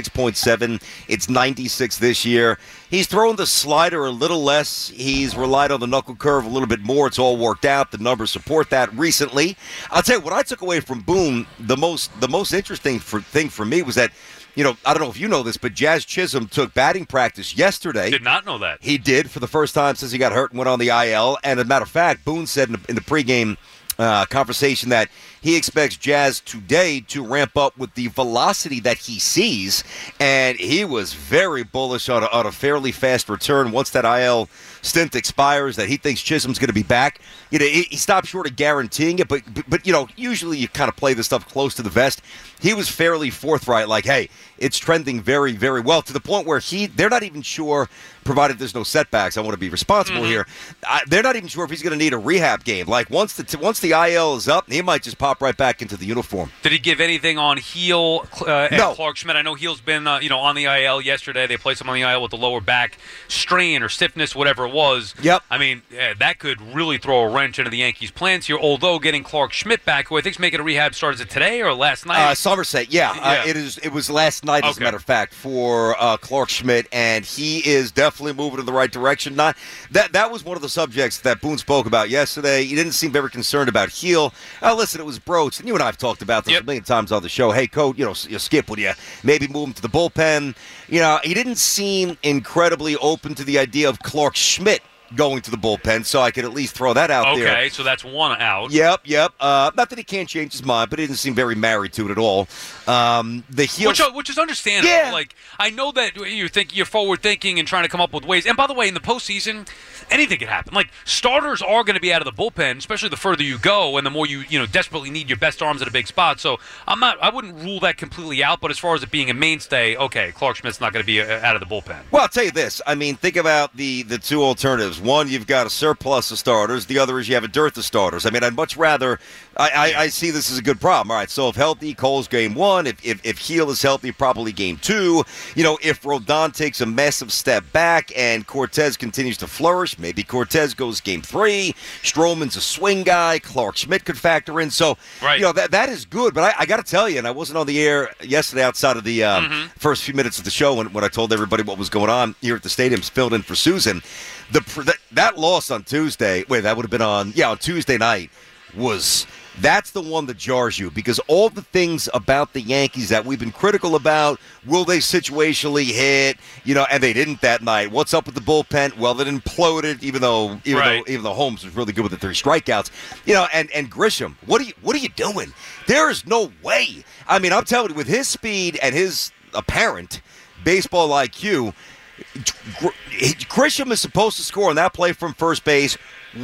96.7. It's 96 this year. He's thrown the slider a little less. He's relied on the knuckle curve a little bit more. It's all worked out. The numbers support that recently. I'll tell you, what I took away from Boone, the most interesting thing for me was that, I don't know if you know this, but Jazz Chisholm took batting practice yesterday. Did not know that. He did for the first time since he got hurt and went on the IL. And as a matter of fact, Boone said in the pregame conversation that he expects Jazz today to ramp up with the velocity that he sees, and he was very bullish on a fairly fast return once that IL stint expires, that he thinks Chisholm's going to be back. He stopped short of guaranteeing it, but usually you kind of play this stuff close to the vest. He was fairly forthright, like, hey, it's trending very, very well, to the point where they're not even sure, provided there's no setbacks, I want to be responsible here, they're not even sure if he's going to need a rehab game. Like, once the IL is up, he might just pop right back into the uniform. Did he give anything on Heel and No. Clark Schmidt? I know Heel's been on the IL yesterday. They placed him on the IL with the lower back strain or stiffness, whatever it was. Yep. I mean, that could really throw a wrench into the Yankees' plans here, although getting Clark Schmidt back, who I think is making a rehab start, is it today or last night? Somerset, yeah. It was last night, as a matter of fact, for Clark Schmidt, and he is definitely moving in the right direction. That was one of the subjects that Boone spoke about yesterday. He didn't seem very concerned about Heel. Listen, it was broached, and you and I have talked about this a million times on the show. Hey, Coach, Skip, would you maybe move him to the bullpen? He didn't seem incredibly open to the idea of Clark Schmidt going to the bullpen, so I could at least throw that out there. Okay, so that's one out. Yep. Not that he can't change his mind, but he didn't seem very married to it at all. The Heel, which is understandable. Yeah. Like, I know that you're forward thinking and trying to come up with ways. And by the way, in the postseason, anything could happen. Like, starters are going to be out of the bullpen, especially the further you go and the more you desperately need your best arms at a big spot. So I wouldn't rule that completely out. But as far as it being a mainstay, okay, Clark Schmidt's not going to be out of the bullpen. Well, I'll tell you this. I mean, think about the two alternatives. One, you've got a surplus of starters. The other is you have a dearth of starters. I mean, I'd much rather I see this as a good problem. All right, so if healthy, Cole's game one. If Heel is healthy, probably game two. If Rodon takes a massive step back and Cortez continues to flourish, maybe Cortez goes game three. Stroman's a swing guy. Clark Schmidt could factor in. So, that is good. But I got to tell you, and I wasn't on the air yesterday outside of the first few minutes of the show when I told everybody what was going on here at the stadium, filled in for Susan. That loss on Tuesday, that would have been on Tuesday night, that's the one that jars you, because all the things about the Yankees that we've been critical about, will they situationally hit, and they didn't that night. What's up with the bullpen? Well, it imploded, even though Holmes was really good with the 3 strikeouts. And Grisham, what are you doing? There is no way. I mean, I'm telling you, with his speed and his apparent baseball IQ, Grisham is supposed to score on that play from first base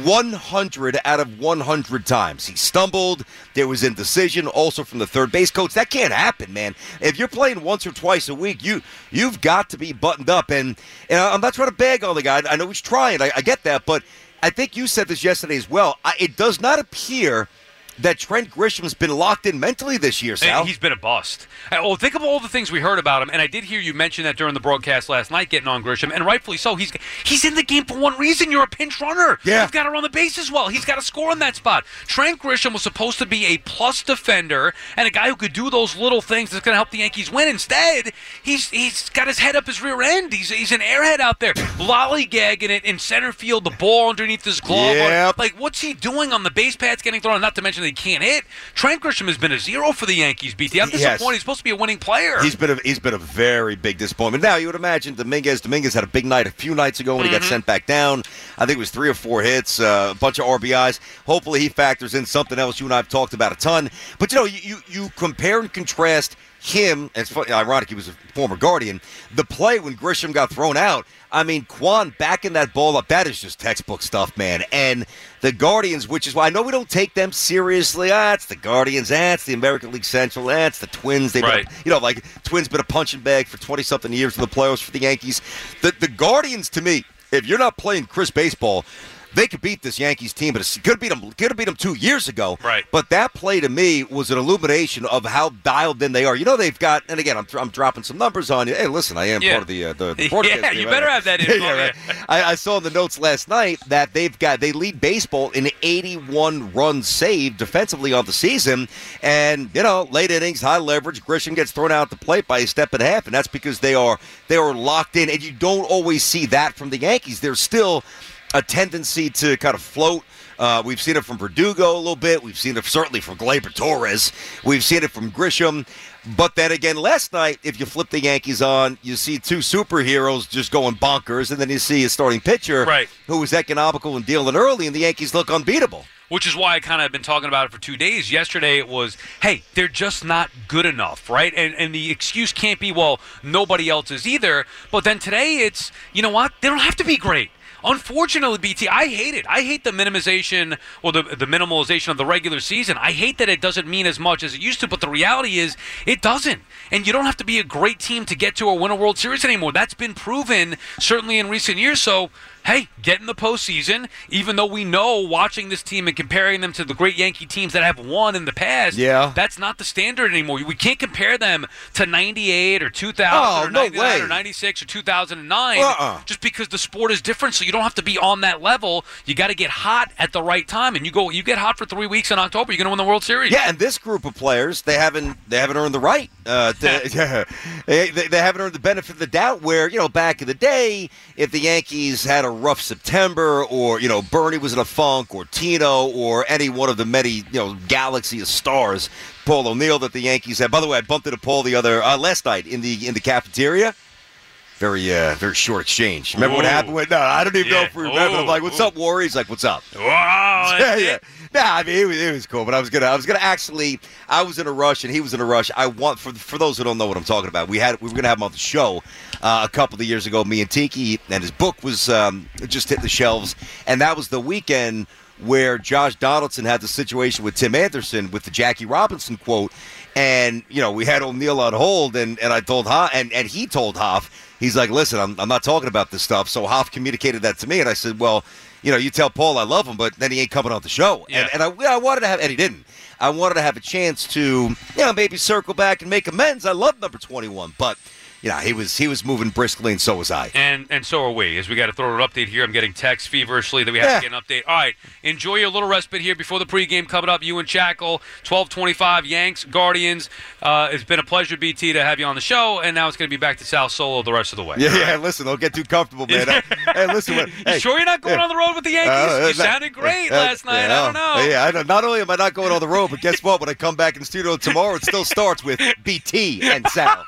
100 out of 100 times. He stumbled. There was indecision also from the third base coach. That can't happen, man. If you're playing once or twice a week, you've got to be buttoned up. And I'm not trying to bag on the guy. I know he's trying. I get that. But I think you said this yesterday as well. It does not appear that Trent Grisham's been locked in mentally this year, Sal. He's been a bust. Well, think of all the things we heard about him, and I did hear you mention that during the broadcast last night, getting on Grisham, and rightfully so. He's in the game for one reason. You're a pinch runner. Yeah. You've got to run the bases well. He's got to score in that spot. Trent Grisham was supposed to be a plus defender and a guy who could do those little things that's going to help the Yankees win. Instead, he's got his head up his rear end. He's an airhead out there, lollygagging it in center field, the ball underneath his glove. Yep. Like, what's he doing on the base pads getting thrown? Not to mention that he can't hit. Trent Grisham has been a zero for the Yankees, BT. I'm disappointed. He's supposed to be a winning player. He's been a very big disappointment. Now, you would imagine Dominguez had a big night a few nights ago when he got sent back down. I think it was 3 or 4 hits, a bunch of RBIs. Hopefully he factors in something else you and I have talked about a ton. But, you compare and contrast him, and it's funny, ironic, he was a former Guardian, the play when Grisham got thrown out, I mean, Quan backing that ball up, that is just textbook stuff, man. And the Guardians, which is why I know we don't take them seriously. It's the Guardians. It's the American League Central. It's the Twins. They've been, Twins been a punching bag for 20-something years in the playoffs for the Yankees. The Guardians, to me, if you're not playing crisp baseball, they could beat this Yankees team, but it could have beat them 2 years ago. Right. But that play to me was an illumination of how dialed in they are. You know, they've got, and again, I'm dropping some numbers on you. Hey, listen, I am part of the broadcast. Yeah, you better have that info. Right. I saw in the notes last night that they lead baseball in 81 runs saved defensively on the season, and late innings, high leverage. Grisham gets thrown out at the plate by a step and a half, and that's because they are locked in, and you don't always see that from the Yankees. There's still a tendency to kind of float. We've seen it from Verdugo a little bit. We've seen it certainly from Gleyber Torres. We've seen it from Grisham. But then again, last night, if you flip the Yankees on, you see two superheroes just going bonkers, and then you see a starting pitcher who was economical and dealing early, and the Yankees look unbeatable. Which is why I kind of have been talking about it for 2 days. Yesterday it was, hey, they're just not good enough, right? And the excuse can't be, well, nobody else is either. But then today it's, you know what? They don't have to be great. Unfortunately, BT, I hate it. I hate the minimization or the minimalization of the regular season. I hate that it doesn't mean as much as it used to, but the reality is it doesn't. And you don't have to be a great team to get to or win a World Series anymore. That's been proven, certainly in recent years. So, hey, get in the postseason, even though we know watching this team and comparing them to the great Yankee teams that have won in the past, that's not the standard anymore. We can't compare them to 98 or 2000 or 99 or 96 or 2009 just because the sport is different, so you don't have to be on that level. You got to get hot at the right time, and you get hot for 3 weeks in October, you're going to win the World Series. Yeah, and this group of players, they haven't earned the right. They haven't earned the benefit of the doubt where, back in the day, if the Yankees had a rough September, or Bernie was in a funk, or Tino, or any one of the many galaxy of stars, Paul O'Neill that the Yankees had. By the way, I bumped into Paul last night in the cafeteria. Very short exchange. Remember what happened? No, I don't even know if we remember. I'm like, "What's up, Warrior?" He's like, "What's up?" Wow. Yeah. Nah, I mean, it was cool, but I was gonna actually, I was in a rush and he was in a rush. I want, for those who don't know what I'm talking about, we were gonna have him on the show a couple of years ago. Me and Tiki, and his book was just hit the shelves, and that was the weekend where Josh Donaldson had the situation with Tim Anderson with the Jackie Robinson quote, and we had O'Neill on hold, and I told Hoff, and he told Hoff, he's like, "Listen, I'm not talking about this stuff." So Hoff communicated that to me, and I said, "Well, you tell Paul I love him, but then he ain't coming on the show." Yeah. And I wanted to have, and he didn't. I wanted to have a chance to, maybe circle back and make amends. I love number 21, but he was moving briskly, and so was I. And so are we. As we got to throw an update here, I'm getting texts feverishly that we have to get an update. All right, enjoy your little respite here before the pregame coming up. You and Shackle, 12:25, Yanks, Guardians. It's been a pleasure, BT, to have you on the show, and now it's going to be back to South Solo the rest of the way. Yeah. Listen, don't get too comfortable, man. Hey, listen. You sure you're not going on the road with the Yankees? You sounded great last night. I don't know. Yeah, I know. Not only am I not going on the road, but guess what? When I come back in the studio tomorrow, it still starts with BT and Sal.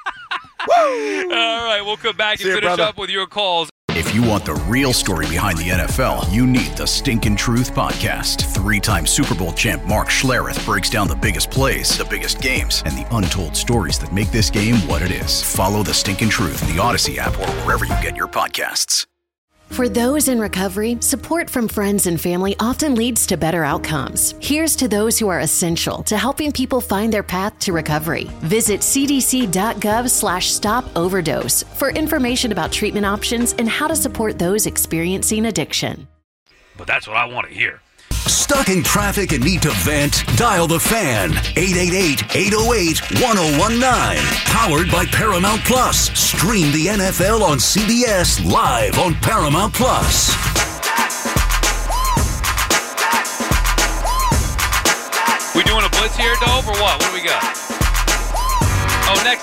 Woo! All right, we'll come back and finish up with your calls. If you want the real story behind the NFL, you need the Stinkin' Truth Podcast. 3-time Super Bowl champ Mark Schlereth breaks down the biggest plays, the biggest games, and the untold stories that make this game what it is. Follow the Stinkin' Truth in the Odyssey app or wherever you get your podcasts. For those in recovery, support from friends and family often leads to better outcomes. Here's to those who are essential to helping people find their path to recovery. Visit cdc.gov/stop-overdose for information about treatment options and how to support those experiencing addiction. But that's what I want to hear. Stuck in traffic and need to vent? Dial the Fan. 888-808-1019. Powered by Paramount Plus. Stream the NFL on CBS live on Paramount Plus. We doing a blitz here, Dove, or what? What do we got? Oh, next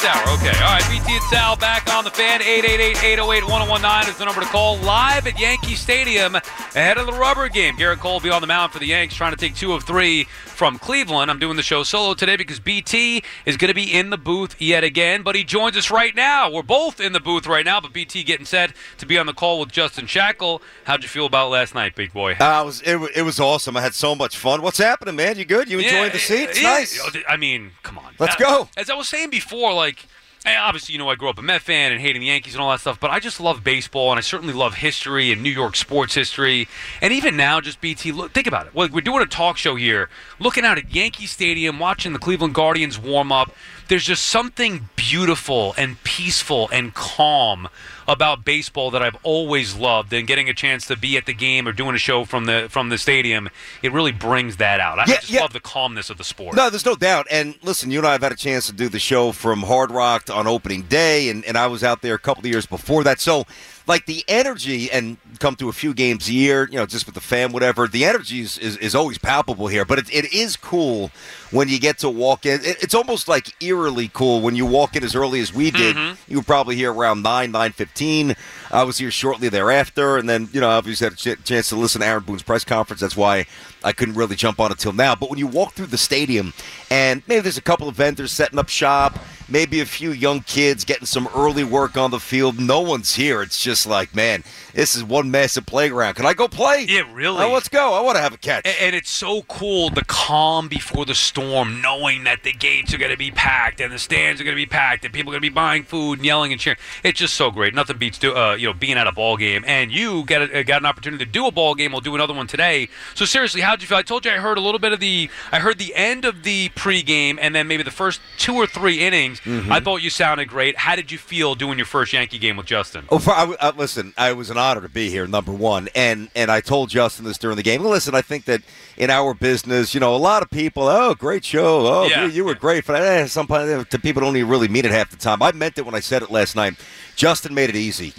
hour. Okay. All right, BT and Sal back on the Fan. 888-808-1019 is the number to call. Live at Yankee Stadium ahead of the rubber game. Garrett Cole will be on the mound for the Yanks, trying to take 2 of 3 from Cleveland. I'm doing the show solo today because BT is going to be in the booth yet again, but he joins us right now. We're both in the booth right now, but BT getting set to be on the call with Justin Shackle. How'd you feel about last night, big boy? It was awesome. I had so much fun. What's happening, man? You good? You enjoying the seats? Nice. I mean, come on. Let's go. As I was saying before, obviously, I grew up a Met fan and hating the Yankees and all that stuff, but I just love baseball, and I certainly love history and New York sports history. And even now, just BT, look, think about it. We're doing a talk show here, looking out at Yankee Stadium, watching the Cleveland Guardians warm up. There's just something beautiful and peaceful and calm about baseball that I've always loved, and getting a chance to be at the game or doing a show from the stadium, it really brings that out. I just love the calmness of the sport. No, there's no doubt. And listen, you and I have had a chance to do the show from Hard Rock on opening day, and I was out there a couple of years before that. So, the energy, and come to a few games a year, just with the fan, whatever, the energy is always palpable here. But it is cool when you get to walk in. It's almost eerily cool when you walk in as early as we did. Mm-hmm. You were probably here around 9:15. I was here shortly thereafter, and then, obviously had a chance to listen to Aaron Boone's press conference. That's why I couldn't really jump on until now. But when you walk through the stadium, and maybe there's a couple of vendors setting up shop, maybe a few young kids getting some early work on the field, no one's here. It's just man, this is one massive playground. Can I go play? Yeah, really. Let's go. I want to have a catch. And it's so cool, the calm before the storm, knowing that the gates are going to be packed and the stands are going to be packed and people are going to be buying food and yelling and cheering. It's just so great. Nothing beats being at a ball game. And you got an opportunity to do a ball game. We'll do another one today. So seriously, how'd you feel? I told you I heard a little bit of the end of the pregame and then maybe the first 2 or 3 innings. Mm-hmm. I thought you sounded great. How did you feel doing your first Yankee game with Justin? Listen, I was an honor to be here, number one. And I told Justin this during the game. Listen, I think that in our business, a lot of people, great show. You were great. But sometimes people don't even really mean it half the time. I meant it when I said it last night. Justin made it easy.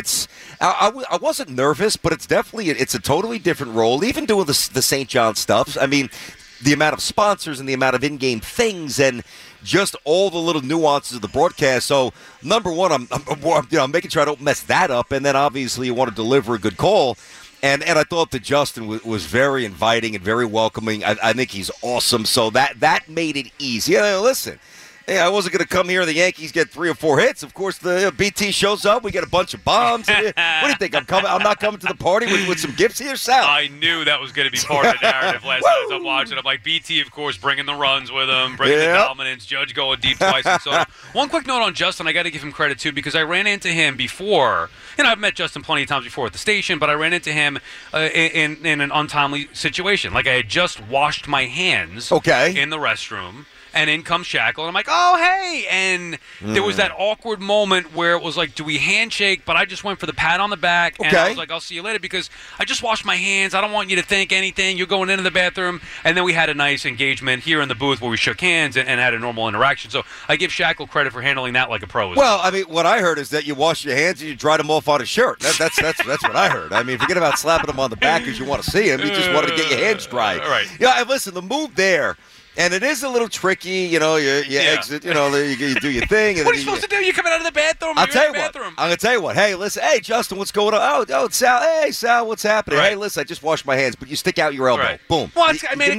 I wasn't nervous, but it's a totally different role. Even doing the St. John stuff. I mean, the amount of sponsors and the amount of in-game things and just all the little nuances of the broadcast. So, number one, I'm making sure I don't mess that up. And then, obviously, you want to deliver a good call. And I thought that Justin was very inviting and very welcoming. I think he's awesome. So that made it easy. Listen. Hey, I wasn't going to come here and the Yankees get 3 or 4 hits. Of course, the BT shows up. We get a bunch of bombs. What do you think? I'm not coming to the party with some gifts here, Sal? I knew that was going to be part of the narrative last night as I'm watching. I'm like, BT, of course, bringing the runs with him, bringing the dominance, Judge going deep twice. And so one quick note on Justin, I got to give him credit, too, because I ran into him before. I've met Justin plenty of times before at the station, but I ran into him in an untimely situation. I had just washed my hands in the restroom. And in comes Shackle, and I'm like, oh, hey. And there was that awkward moment where it was like, do we handshake? But I just went for the pat on the back, and I was like, I'll see you later, because I just washed my hands. I don't want you to think anything. You're going into the bathroom. And then we had a nice engagement here in the booth where we shook hands and had a normal interaction. So I give Shackle credit for handling that like a pro. Well, I mean, what I heard is that you washed your hands and you dried them off on his shirt. That's what I heard. I mean, forget about slapping him on the back because you want to see him. You just wanted to get your hands dry. Right. Yeah, and listen, the move there. And it is a little tricky, you exit, you do your thing. And what are you supposed to do? You're coming out of the bathroom. I'm going to tell you what. Hey, listen. Hey, Justin, what's going on? Oh, Sal. Hey, Sal, what's happening? Right. Hey, listen, I just washed my hands, but you stick out your elbow. Right. Boom. Well,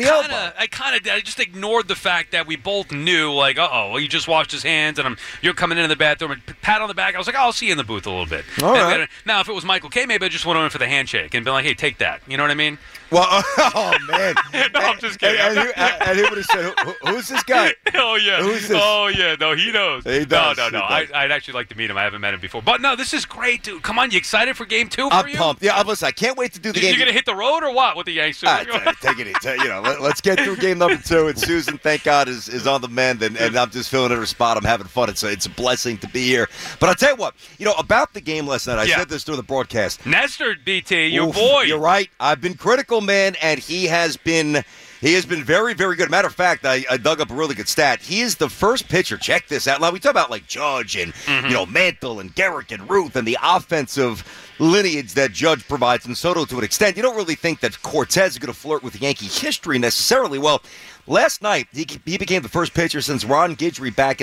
I just ignored the fact that we both knew, he just washed his hands, and you're coming into the bathroom, and pat on the back. I was like, I'll see you in the booth a little bit. All right. Now, if it was Michael K, maybe I just went in for the handshake and been like, hey, take that. You know what I mean? Well, oh, man. No, I'm just kidding. And he would have said, who's this guy? Oh, yeah. Who's this? Oh, yeah. No, he knows. He does. No. I'd actually like to meet him. I haven't met him before. But, no, this is great, dude. Come on. You excited for Game 2 I'm pumped. Yeah, listen, I can't wait to do the game. You going to hit the road or what with the Yanks? Take it easy. Let's get through game number 2. And Susan, thank God, is on the mend. And I'm just filling in her spot. I'm having fun. It's a blessing to be here. But I'll tell you what. About the game last night, I said this during the broadcast. Nestor, BT, your boy. You're right. I've been critical, man, and he has been He has been very, very good. Matter of fact, I dug up a really good stat. He is the first pitcher. Check this out. Now, we talk about like Judge and Mantle and Garrick and Ruth and the offensive lineage that Judge provides, and Soto to an extent. You don't really think that Cortez is going to flirt with Yankee history necessarily. Well, last night he became the first pitcher since Ron Guidry back in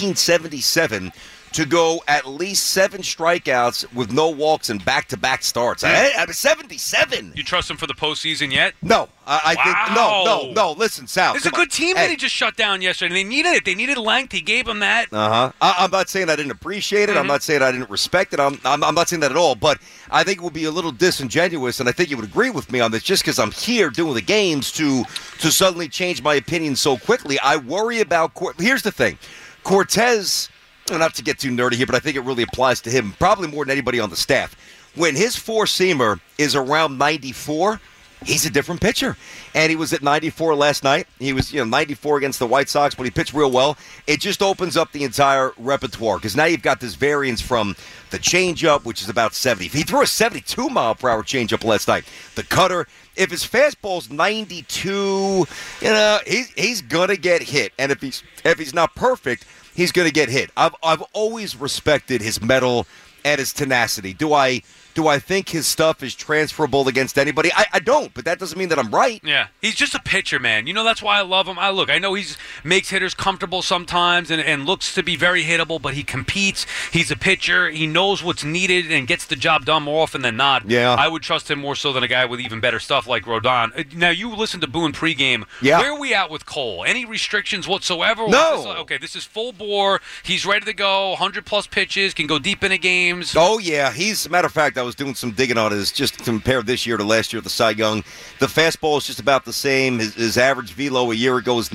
1977 to go at least 7 strikeouts with no walks in back-to-back starts. I'm 77. You trust him for the postseason yet? No. I think no. Listen, Sal. It's a good team that he just shut down yesterday. They needed it. They needed length. He gave them that. I'm not saying I didn't appreciate it. I'm not saying I didn't respect it. I'm not saying that at all. But I think it would be a little disingenuous, and I think you would agree with me on this, just because I'm here doing the games to suddenly change my opinion so quickly. I worry about here's the thing. Cortez, not to get too nerdy here, but I think it really applies to him probably more than anybody on the staff. When his four-seamer is around 94, he's a different pitcher. And he was at 94 last night. He was 94 against the White Sox, but he pitched real well. It just opens up the entire repertoire because now you've got this variance from the changeup, which is about 70. He threw a 72-mile-per-hour changeup last night. The cutter, if his fastball's 92, he's going to get hit. And if he's not perfect, he's going to get hit. I've always respected his mettle and his tenacity. Do I think his stuff is transferable against anybody? I don't, but that doesn't mean that I'm right. Yeah, he's just a pitcher, man. That's why I love him. I know he makes hitters comfortable sometimes and looks to be very hittable, but he competes. He's a pitcher. He knows what's needed and gets the job done more often than not. Yeah. I would trust him more so than a guy with even better stuff like Rodon. Now, you listened to Boone pregame. Yeah. Where are we at with Cole? Any restrictions whatsoever? No. This is full bore. He's ready to go. 100-plus pitches, can go deep into games. Oh, yeah. He's, matter of fact, I was doing some digging on it, just to compare this year to last year, the Cy Young. The fastball is just about the same. His average velo a year ago was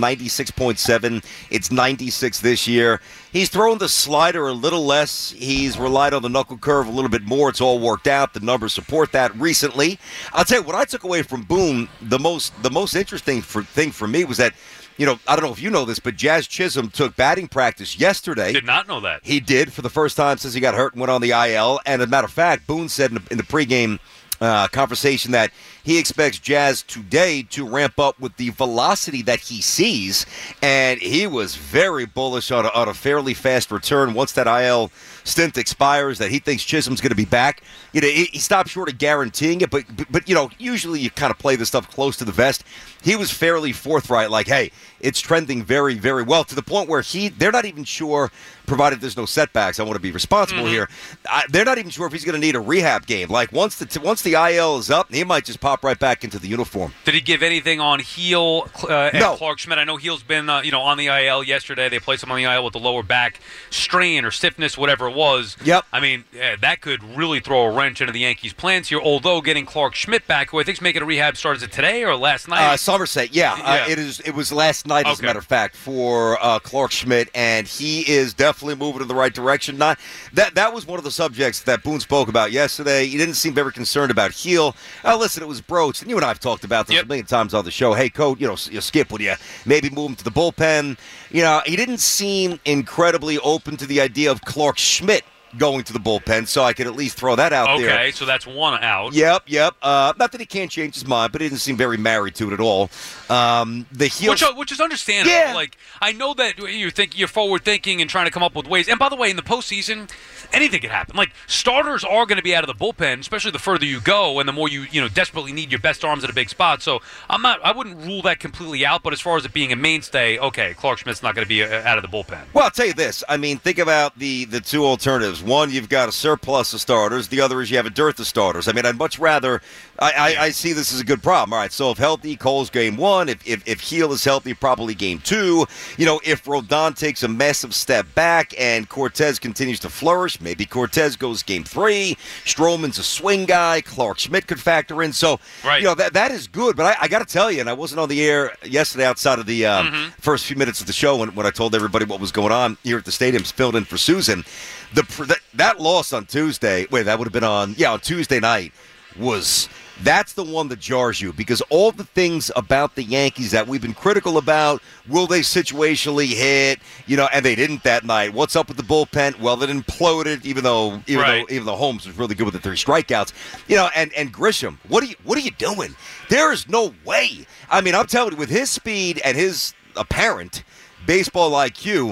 96.7. It's 96 this year. He's thrown the slider a little less. He's relied on the knuckle curve a little bit more. It's all worked out. The numbers support that recently. I'll tell you, what I took away from Boone, the most interesting thing for me was that, I don't know if you know this, but Jazz Chisholm took batting practice yesterday. Did not know that. He did for the first time since he got hurt and went on the IL. And as a matter of fact, Boone said in the pregame conversation that he expects Jazz today to ramp up with the velocity that he sees. And he was very bullish on a fairly fast return once that IL stint expires, that he thinks Chisholm's going to be back. He stopped short of guaranteeing it, but usually you kind of play this stuff close to the vest. He was fairly forthright, like, hey, it's trending very, very well, to the point where they're not even sure, provided there's no setbacks, I want to be responsible here, they're not even sure if he's going to need a rehab game. Like, once the IL is up, he might just pop right back into the uniform. Did he give anything on Heel and No. Clark Schmidt? I know Heel's been on the IL yesterday. They placed him on the IL with the lower back strain or stiffness, whatever it was. Yep. I mean, that could really throw a wrench into the Yankees' plans here, although getting Clark Schmidt back, who I think is making a rehab start, is it today or last night? Somerset, yeah. It was last night, as a matter of fact, for Clark Schmidt, and he is definitely moving in the right direction. That was one of the subjects that Boone spoke about yesterday. He didn't seem very concerned about Heel. Listen, it was broached, and you and I have talked about this a million times on the show. Hey, Coach, you Skip, would you maybe move him to the bullpen? He didn't seem incredibly open to the idea of Clark Schmidt going to the bullpen, so I could at least throw that out there. Okay, so that's one out. Yep. Not that he can't change his mind, but he didn't seem very married to it at all. The Heel, which is understandable. Yeah. Like, I know that you're forward thinking and trying to come up with ways. And by the way, in the postseason, anything can happen. Like, starters are going to be out of the bullpen, especially the further you go and the more you desperately need your best arms at a big spot. So I wouldn't rule that completely out. But as far as it being a mainstay, okay, Clark Schmidt's not going to be out of the bullpen. Well, I'll tell you this. I mean, think about the two alternatives. One, you've got a surplus of starters. The other is you have a dearth of starters. I mean, I'd much rather. I see this as a good problem. All right, so if healthy, Cole's game one. If Heel is healthy, probably game two. If Rodon takes a massive step back and Cortez continues to flourish, maybe Cortez goes game three. Stroman's a swing guy. Clark Schmidt could factor in. So, that is good. But I got to tell you, and I wasn't on the air yesterday outside of the first few minutes of the show when I told everybody what was going on here at the stadium, filled in for Susan. That loss on Tuesday, that would have been on Tuesday night, was That's the one that jars you, because all the things about the Yankees that we've been critical about, will they situationally hit, and they didn't that night. What's up with the bullpen? Well, it imploded, even though Holmes was really good with the 3 strikeouts. And Grisham, what are you doing? There is no way. I mean, I'm telling you, with his speed and his apparent baseball IQ,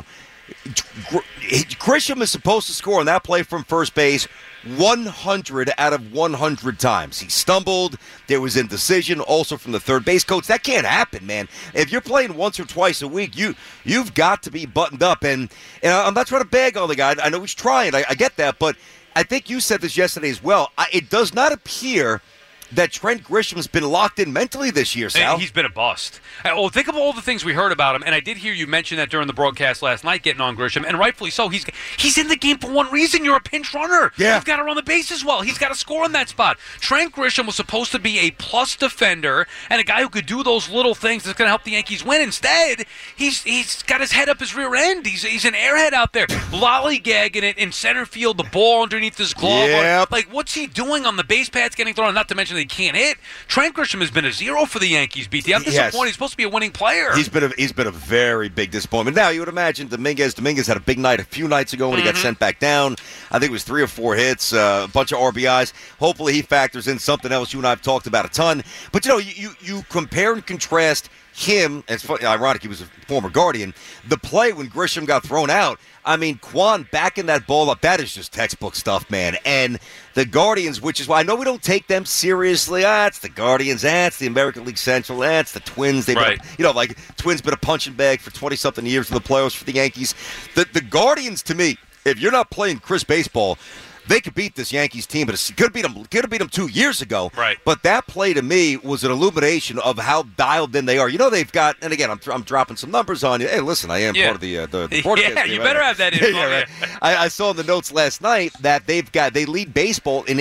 Grisham is supposed to score on that play from first base 100 out of 100 times. He stumbled. There was indecision also from the third base coach. That can't happen, man. If you're playing once or twice a week, you've got to be buttoned up. And I'm not trying to bag on the guy. I know he's trying. I get that. But I think you said this yesterday as well. It does not appear that Trent Grisham's been locked in mentally this year, Sal. He's been a bust. Well, think of all the things we heard about him, and I did hear you mention that during the broadcast last night, getting on Grisham, and rightfully so. He's in the game for one reason. You're a pinch runner. Yeah. You've got to run the bases well. He's got to score in that spot. Trent Grisham was supposed to be a plus defender and a guy who could do those little things that's going to help the Yankees win. Instead, he's got his head up his rear end. He's an airhead out there, lollygagging it in center field, the ball underneath his glove. Yep. Like, what's he doing on the base pads getting thrown? Not to mention that he can't hit. Trent Grisham has been a zero for the Yankees, BT. I'm disappointed. He's supposed to be a winning player. He's been a very big disappointment. Now, you would imagine Dominguez had a big night a few nights ago when he got sent back down. I think it was 3 or 4 hits, a bunch of RBIs. Hopefully he factors in something else you and I have talked about a ton. But, you compare and contrast him, and it's funny, ironic, he was a former Guardian, the play when Grisham got thrown out. I mean, Kwan backing that ball up, that is just textbook stuff, man. And the Guardians, which is why I know we don't take them seriously. It's the Guardians, it's the American League Central, it's the Twins. They've been, Twins been a punching bag for 20-something years in the playoffs for the Yankees. The Guardians, to me, if you're not playing crisp baseball, they could beat this Yankees team, but it could have beat them 2 years ago. Right. But that play to me was an illumination of how dialed in they are. They've got, and again, I'm dropping some numbers on you. Hey, listen, I am part of the broadcast. Yeah, you better have that info. Right. I saw in the notes last night that they lead baseball in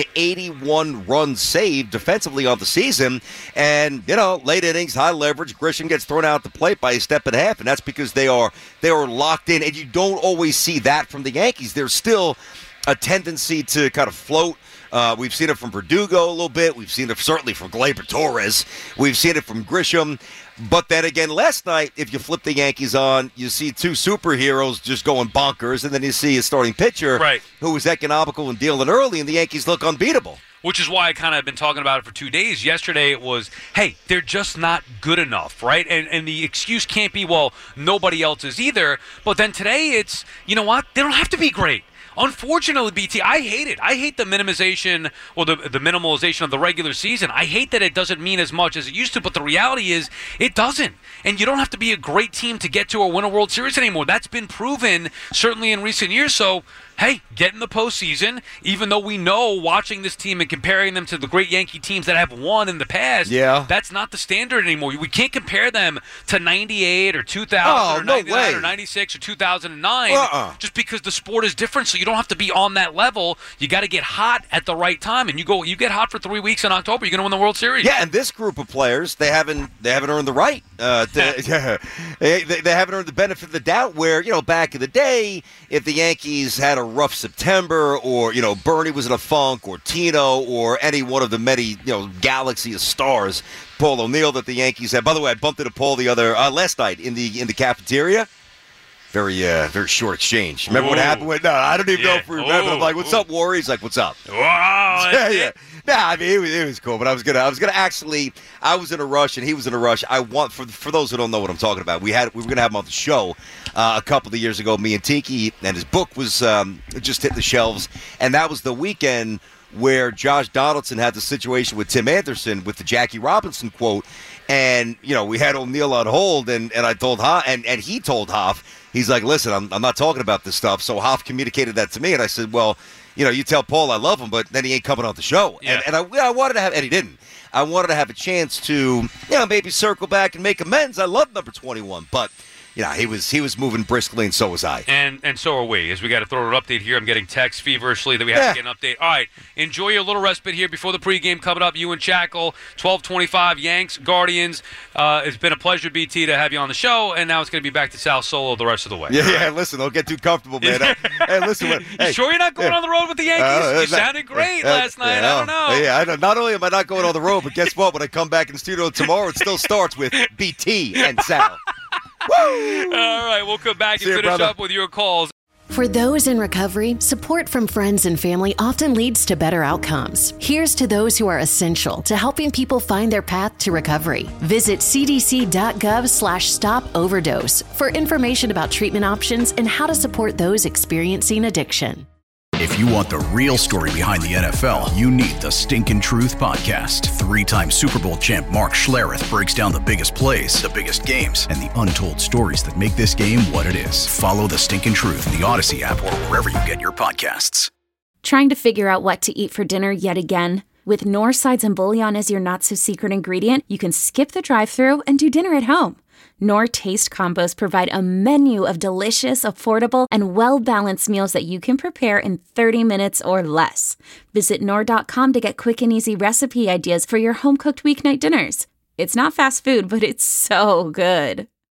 81 runs saved defensively on the season, and late innings, high leverage. Grisham gets thrown out the plate by a step and a half, and that's because they are locked in, and you don't always see that from the Yankees. There's still a tendency to kind of float. We've seen it from Verdugo a little bit. We've seen it certainly from Gleyber Torres. We've seen it from Grisham. But then again, last night, if you flip the Yankees on, you see 2 superheroes just going bonkers, and then you see a starting pitcher who was economical and dealing early, and the Yankees look unbeatable. Which is why I kind of been talking about it for 2 days. Yesterday it was, hey, they're just not good enough, right? And the excuse can't be, well, nobody else is either. But then today it's, you know what? They don't have to be great. Unfortunately, BT, I hate it. I hate the minimization or the minimalization of the regular season. I hate that it doesn't mean as much as it used to, but the reality is it doesn't. And you don't have to be a great team to get to or win a World Series anymore. That's been proven, certainly in recent years. So, hey, get in the postseason, even though we know watching this team and comparing them to the great Yankee teams that have won in the past, that's not the standard anymore. We can't compare them to 98 or 2000 or 99 or 96 or 2009 just because the sport is different, so you don't have to be on that level. You got to get hot at the right time, and you get hot for 3 weeks in October, you're going to win the World Series. Yeah, and this group of players, they haven't earned the right. They haven't earned the benefit of the doubt where, back in the day, if the Yankees had a rough September, or Bernie was in a funk, or Tino, or any one of the many galaxy of stars, Paul O'Neill that the Yankees had. By the way, I bumped into Paul the other last night in the cafeteria. Very short exchange. Remember what happened? No, I don't even know if we remember. I'm like, "What's up, Warrior?" He's like, "What's up?" Wow. Yeah. Nah, I mean, it was cool, but I was gonna actually. I was in a rush, and he was in a rush. I want for those who don't know what I'm talking about. We were gonna have him on the show a couple of years ago. Me and Tiki, and his book was just hit the shelves, and that was the weekend where Josh Donaldson had the situation with Tim Anderson with the Jackie Robinson quote, and we had O'Neill on hold, and I told Hoff, and he told Hoff, he's like, "Listen, I'm not talking about this stuff." So Hoff communicated that to me, and I said, "Well, you tell Paul I love him, but then he ain't coming on the show." Yeah. And I wanted to have, and he didn't. I wanted to have a chance to, maybe circle back and make amends. I love number 21, but he was moving briskly, and so was I. And so are we, as we got to throw an update here. I'm getting texts feverishly that we have to get an update. All right, enjoy your little respite here before the pregame coming up. You and Shackle, 12:25, Yanks, Guardians. It's been a pleasure, BT, to have you on the show, and now it's going to be back to Sal Solo the rest of the way. Yeah, listen, don't get too comfortable, man. Hey, listen. You sure you're not going on the road with the Yankees? You sounded great last night. I don't know. Yeah, not only am I not going on the road, but guess what? When I come back in the studio tomorrow, it still starts with BT and Sal. Woo! All right, we'll come back and finish up with your calls. For those in recovery, support from friends and family often leads to better outcomes. Here's to those who are essential to helping people find their path to recovery. Visit cdc.gov/stop-overdose for information about treatment options and how to support those experiencing addiction. If you want the real story behind the NFL, you need the Stinkin' Truth Podcast. 3-time Super Bowl champ Mark Schlereth breaks down the biggest plays, the biggest games, and the untold stories that make this game what it is. Follow the Stinkin' Truth in the Odyssey app or wherever you get your podcasts. Trying to figure out what to eat for dinner yet again? With Knorr sides and bouillon as your not-so-secret ingredient, you can skip the drive-thru and do dinner at home. Knorr Taste Combos provide a menu of delicious, affordable, and well-balanced meals that you can prepare in 30 minutes or less. Visit Knorr.com to get quick and easy recipe ideas for your home-cooked weeknight dinners. It's not fast food, but it's so good.